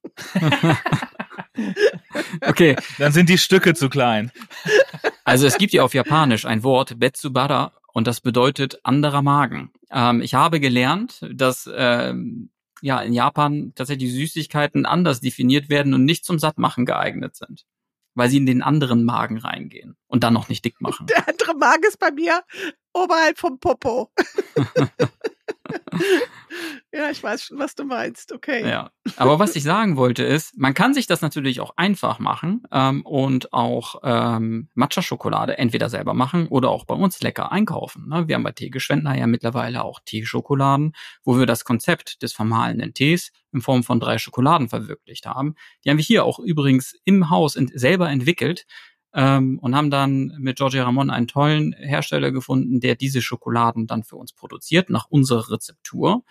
Okay. Dann sind die Stücke zu klein. Also es gibt ja auf Japanisch ein Wort, Betsubara, und das bedeutet anderer Magen. Ich habe gelernt, dass in Japan tatsächlich Süßigkeiten anders definiert werden und nicht zum Sattmachen geeignet sind, weil sie in den anderen Magen reingehen und dann noch nicht dick machen. Der andere Magen ist bei mir oberhalb vom Popo. Ja, ich weiß schon, was du meinst. Okay. Ja, aber was ich sagen wollte ist, man kann sich das natürlich auch einfach machen und auch Matcha-Schokolade entweder selber machen oder auch bei uns lecker einkaufen. Ne? Wir haben bei Teegeschwendner ja mittlerweile auch Teeschokoladen, wo wir das Konzept des vermahlenen Tees in Form von 3 Schokoladen verwirklicht haben. Die haben wir hier auch übrigens im Haus selber entwickelt. Und haben dann mit Giorgio Ramon einen tollen Hersteller gefunden, der diese Schokoladen dann für uns produziert, nach unserer Rezeptur.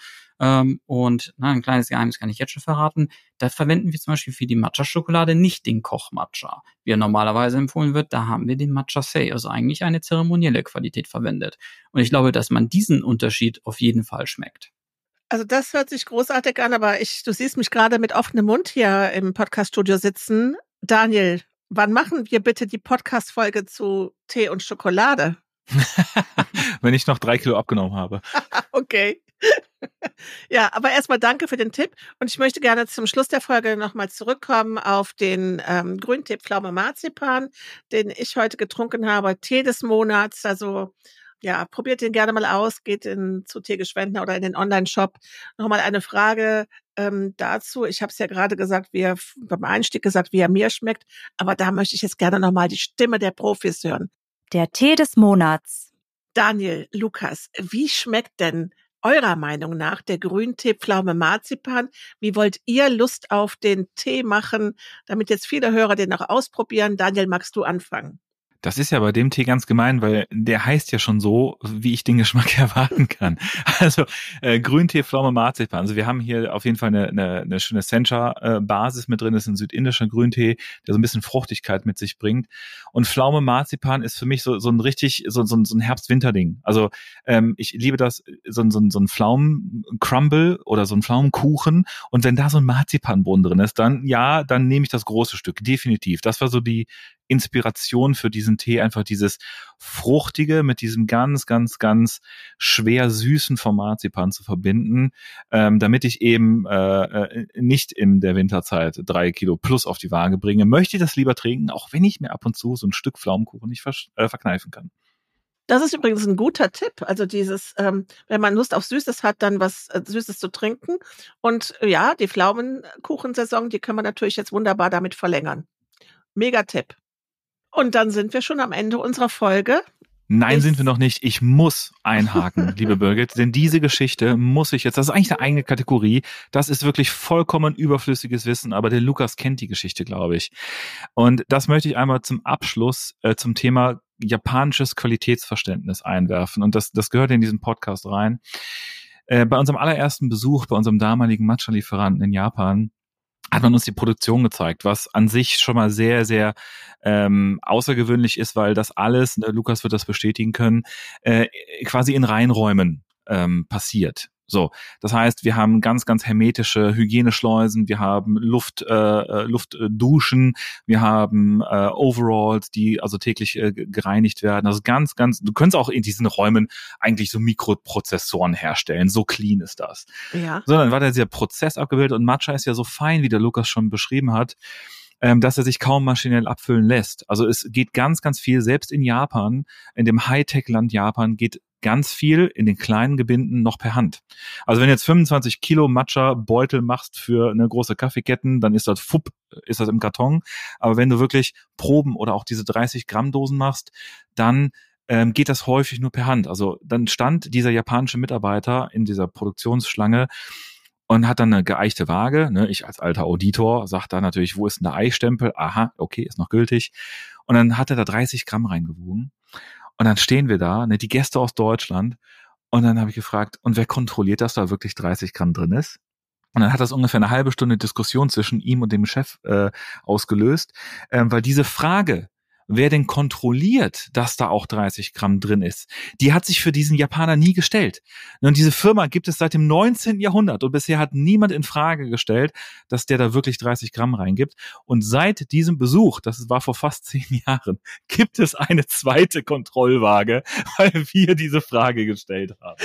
Und ein kleines Geheimnis kann ich jetzt schon verraten, da verwenden wir zum Beispiel für die Matcha-Schokolade nicht den Koch-Matcha, wie er normalerweise empfohlen wird, da haben wir den Matcha-Sei, also eigentlich eine zeremonielle Qualität verwendet. Und ich glaube, dass man diesen Unterschied auf jeden Fall schmeckt. Also das hört sich großartig an, aber du siehst mich gerade mit offenem Mund hier im Podcast-Studio sitzen. Daniel, wann machen wir bitte die Podcast-Folge zu Tee und Schokolade? Wenn ich noch 3 Kilo abgenommen habe. Okay. Ja, aber erstmal danke für den Tipp. Und ich möchte gerne zum Schluss der Folge nochmal zurückkommen auf den Grüntee Pflaume Marzipan, den ich heute getrunken habe. Tee des Monats. Also ja, probiert den gerne mal aus. Geht zu Teegeschwendner oder in den Online-Shop. Nochmal eine Frage dazu. Ich habe es ja gerade gesagt, beim Einstieg gesagt, wie er mir schmeckt. Aber da möchte ich jetzt gerne nochmal die Stimme der Profis hören. Der Tee des Monats. Daniel, Lukas, wie schmeckt denn eurer Meinung nach der Grüntee Pflaume Marzipan? Wie wollt ihr Lust auf den Tee machen, damit jetzt viele Hörer den auch ausprobieren? Daniel, magst du anfangen? Das ist ja bei dem Tee ganz gemein, weil der heißt ja schon so, wie ich den Geschmack erwarten kann. Also Grüntee, Pflaume, Marzipan. Also wir haben hier auf jeden Fall eine schöne Sencha-Basis mit drin. Das ist ein südindischer Grüntee, der so ein bisschen Fruchtigkeit mit sich bringt. Und Pflaume, Marzipan ist für mich so ein richtig so ein Herbst-Winter-Ding. Also ich liebe das, so ein Pflaumen-Crumble oder so ein Pflaumenkuchen. Und wenn da so ein Marzipanboden drin ist, dann nehme ich das große Stück, definitiv. Das war so die Inspiration für diesen Tee, einfach dieses Fruchtige mit diesem ganz, ganz, ganz schwer Süßen vom Marzipan zu verbinden, damit ich eben nicht in der Winterzeit 3 Kilo plus auf die Waage bringe. Möchte ich das lieber trinken, auch wenn ich mir ab und zu so ein Stück Pflaumenkuchen nicht verkneifen kann. Das ist übrigens ein guter Tipp. Also dieses, wenn man Lust auf Süßes hat, dann was Süßes zu trinken. Und ja, die Pflaumenkuchensaison, die können wir natürlich jetzt wunderbar damit verlängern. Mega Tipp. Und dann sind wir schon am Ende unserer Folge. Nein, sind wir noch nicht. Ich muss einhaken, liebe Birgit, denn diese Geschichte muss ich jetzt, das ist eigentlich eine eigene Kategorie, das ist wirklich vollkommen überflüssiges Wissen, aber der Lukas kennt die Geschichte, glaube ich. Und das möchte ich einmal zum Abschluss zum Thema japanisches Qualitätsverständnis einwerfen. Und das gehört in diesen Podcast rein. Bei unserem allerersten Besuch, bei unserem damaligen Matcha-Lieferanten in Japan, hat man uns die Produktion gezeigt, was an sich schon mal sehr, sehr außergewöhnlich ist, weil das alles, Lukas wird das bestätigen können, quasi in Reinräumen passiert. So, das heißt, wir haben ganz, ganz hermetische Hygieneschleusen, wir haben Luftduschen, wir haben Overalls, die also täglich gereinigt werden. Also ganz, ganz, du könntest auch in diesen Räumen eigentlich so Mikroprozessoren herstellen, so clean ist das. Ja. So, dann war dieser Prozess abgebildet und Matcha ist ja so fein, wie der Lukas schon beschrieben hat, dass er sich kaum maschinell abfüllen lässt. Also es geht ganz, ganz viel, selbst in Japan, in dem Hightech-Land Japan, geht ganz viel in den kleinen Gebinden noch per Hand. Also wenn du jetzt 25 Kilo Matcha-Beutel machst für eine große Kaffeeketten, dann ist das im Karton. Aber wenn du wirklich Proben oder auch diese 30-Gramm-Dosen machst, dann geht das häufig nur per Hand. Also dann stand dieser japanische Mitarbeiter in dieser Produktionsschlange und hat dann eine geeichte Waage. Ne? Ich als alter Auditor sag da natürlich, wo ist denn der Eistempel? Aha, okay, ist noch gültig. Und dann hat er da 30 Gramm reingewogen. Und dann stehen wir da, die Gäste aus Deutschland. Und dann habe ich gefragt, und wer kontrolliert, dass da wirklich 30 Gramm drin ist? Und dann hat das ungefähr eine halbe Stunde Diskussion zwischen ihm und dem Chef ausgelöst, weil diese Frage, wer denn kontrolliert, dass da auch 30 Gramm drin ist, die hat sich für diesen Japaner nie gestellt. Und diese Firma gibt es seit dem 19. Jahrhundert und bisher hat niemand in Frage gestellt, dass der da wirklich 30 Gramm reingibt. Und seit diesem Besuch, das war vor fast 10 Jahren, gibt es eine zweite Kontrollwaage, weil wir diese Frage gestellt haben.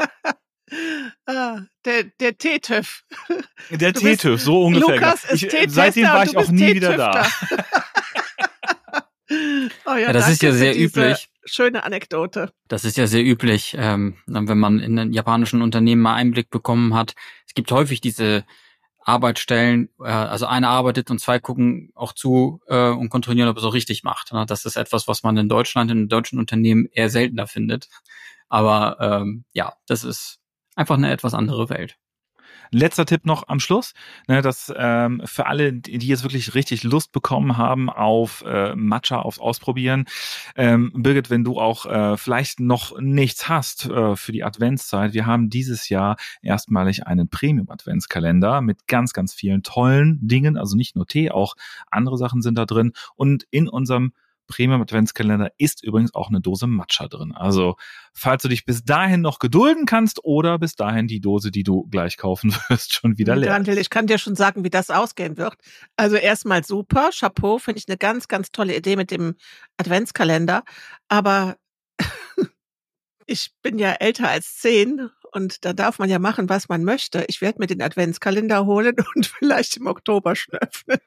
Der T-TÜV. Der T-TÜV, so ungefähr. Lukas ist T-Tester. Seitdem war ich auch nie wieder da. Oh ja, das ist ja sehr üblich. schöne Anekdote. Das ist ja sehr üblich, wenn man in einen japanischen Unternehmen mal Einblick bekommen hat. Es gibt häufig diese Arbeitsstellen, also einer arbeitet und zwei gucken auch zu und kontrollieren, ob er es auch richtig macht. Das ist etwas, was man in Deutschland, in deutschen Unternehmen eher seltener findet. Aber das ist einfach eine etwas andere Welt. Letzter Tipp noch am Schluss, dass für alle, die jetzt wirklich richtig Lust bekommen haben auf Matcha, aufs Ausprobieren. Birgit, wenn du auch vielleicht noch nichts hast für die Adventszeit, wir haben dieses Jahr erstmalig einen Premium-Adventskalender mit ganz, ganz vielen tollen Dingen, also nicht nur Tee, auch andere Sachen sind da drin. Und in unserem Premium-Adventskalender ist übrigens auch eine Dose Matcha drin. Also, falls du dich bis dahin noch gedulden kannst oder bis dahin die Dose, die du gleich kaufen wirst, schon wieder leer. Daniel, ich kann dir schon sagen, wie das ausgehen wird. Also erstmal super, Chapeau, finde ich eine ganz, ganz tolle Idee mit dem Adventskalender. Aber ich bin ja älter als 10 und da darf man ja machen, was man möchte. Ich werde mir den Adventskalender holen und vielleicht im Oktober schnüffeln.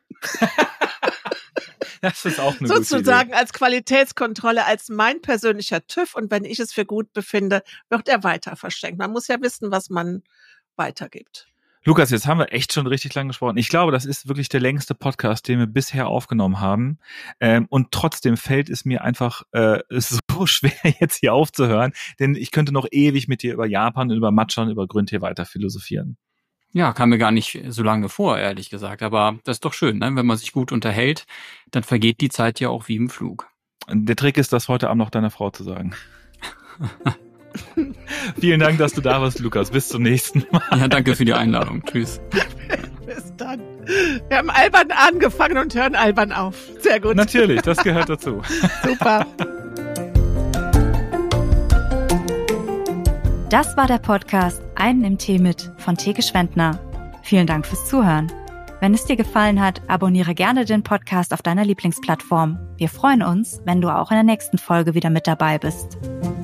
Das ist auch eine sozusagen gute Idee. Als Qualitätskontrolle, als mein persönlicher TÜV. Und wenn ich es für gut befinde, wird er weiter verschenkt. Man muss ja wissen, was man weitergibt. Lukas, jetzt haben wir echt schon richtig lang gesprochen. Ich glaube, das ist wirklich der längste Podcast, den wir bisher aufgenommen haben. Und trotzdem fällt es mir einfach so schwer, jetzt hier aufzuhören. Denn ich könnte noch ewig mit dir über Japan, über Matcha und über Grüntee weiter philosophieren. Ja, kam mir gar nicht so lange vor, ehrlich gesagt. Aber das ist doch schön, ne? Wenn man sich gut unterhält, dann vergeht die Zeit ja auch wie im Flug. Der Trick ist, das heute Abend noch deiner Frau zu sagen. Vielen Dank, dass du da warst, Lukas. Bis zum nächsten Mal. Ja, danke für die Einladung. Tschüss. Bis dann. Wir haben albern angefangen und hören albern auf. Sehr gut. Natürlich, das gehört dazu. Super. Das war der Podcast Einen im Tee mit von Theke Schwendner. Vielen Dank fürs Zuhören. Wenn es dir gefallen hat, abonniere gerne den Podcast auf deiner Lieblingsplattform. Wir freuen uns, wenn du auch in der nächsten Folge wieder mit dabei bist.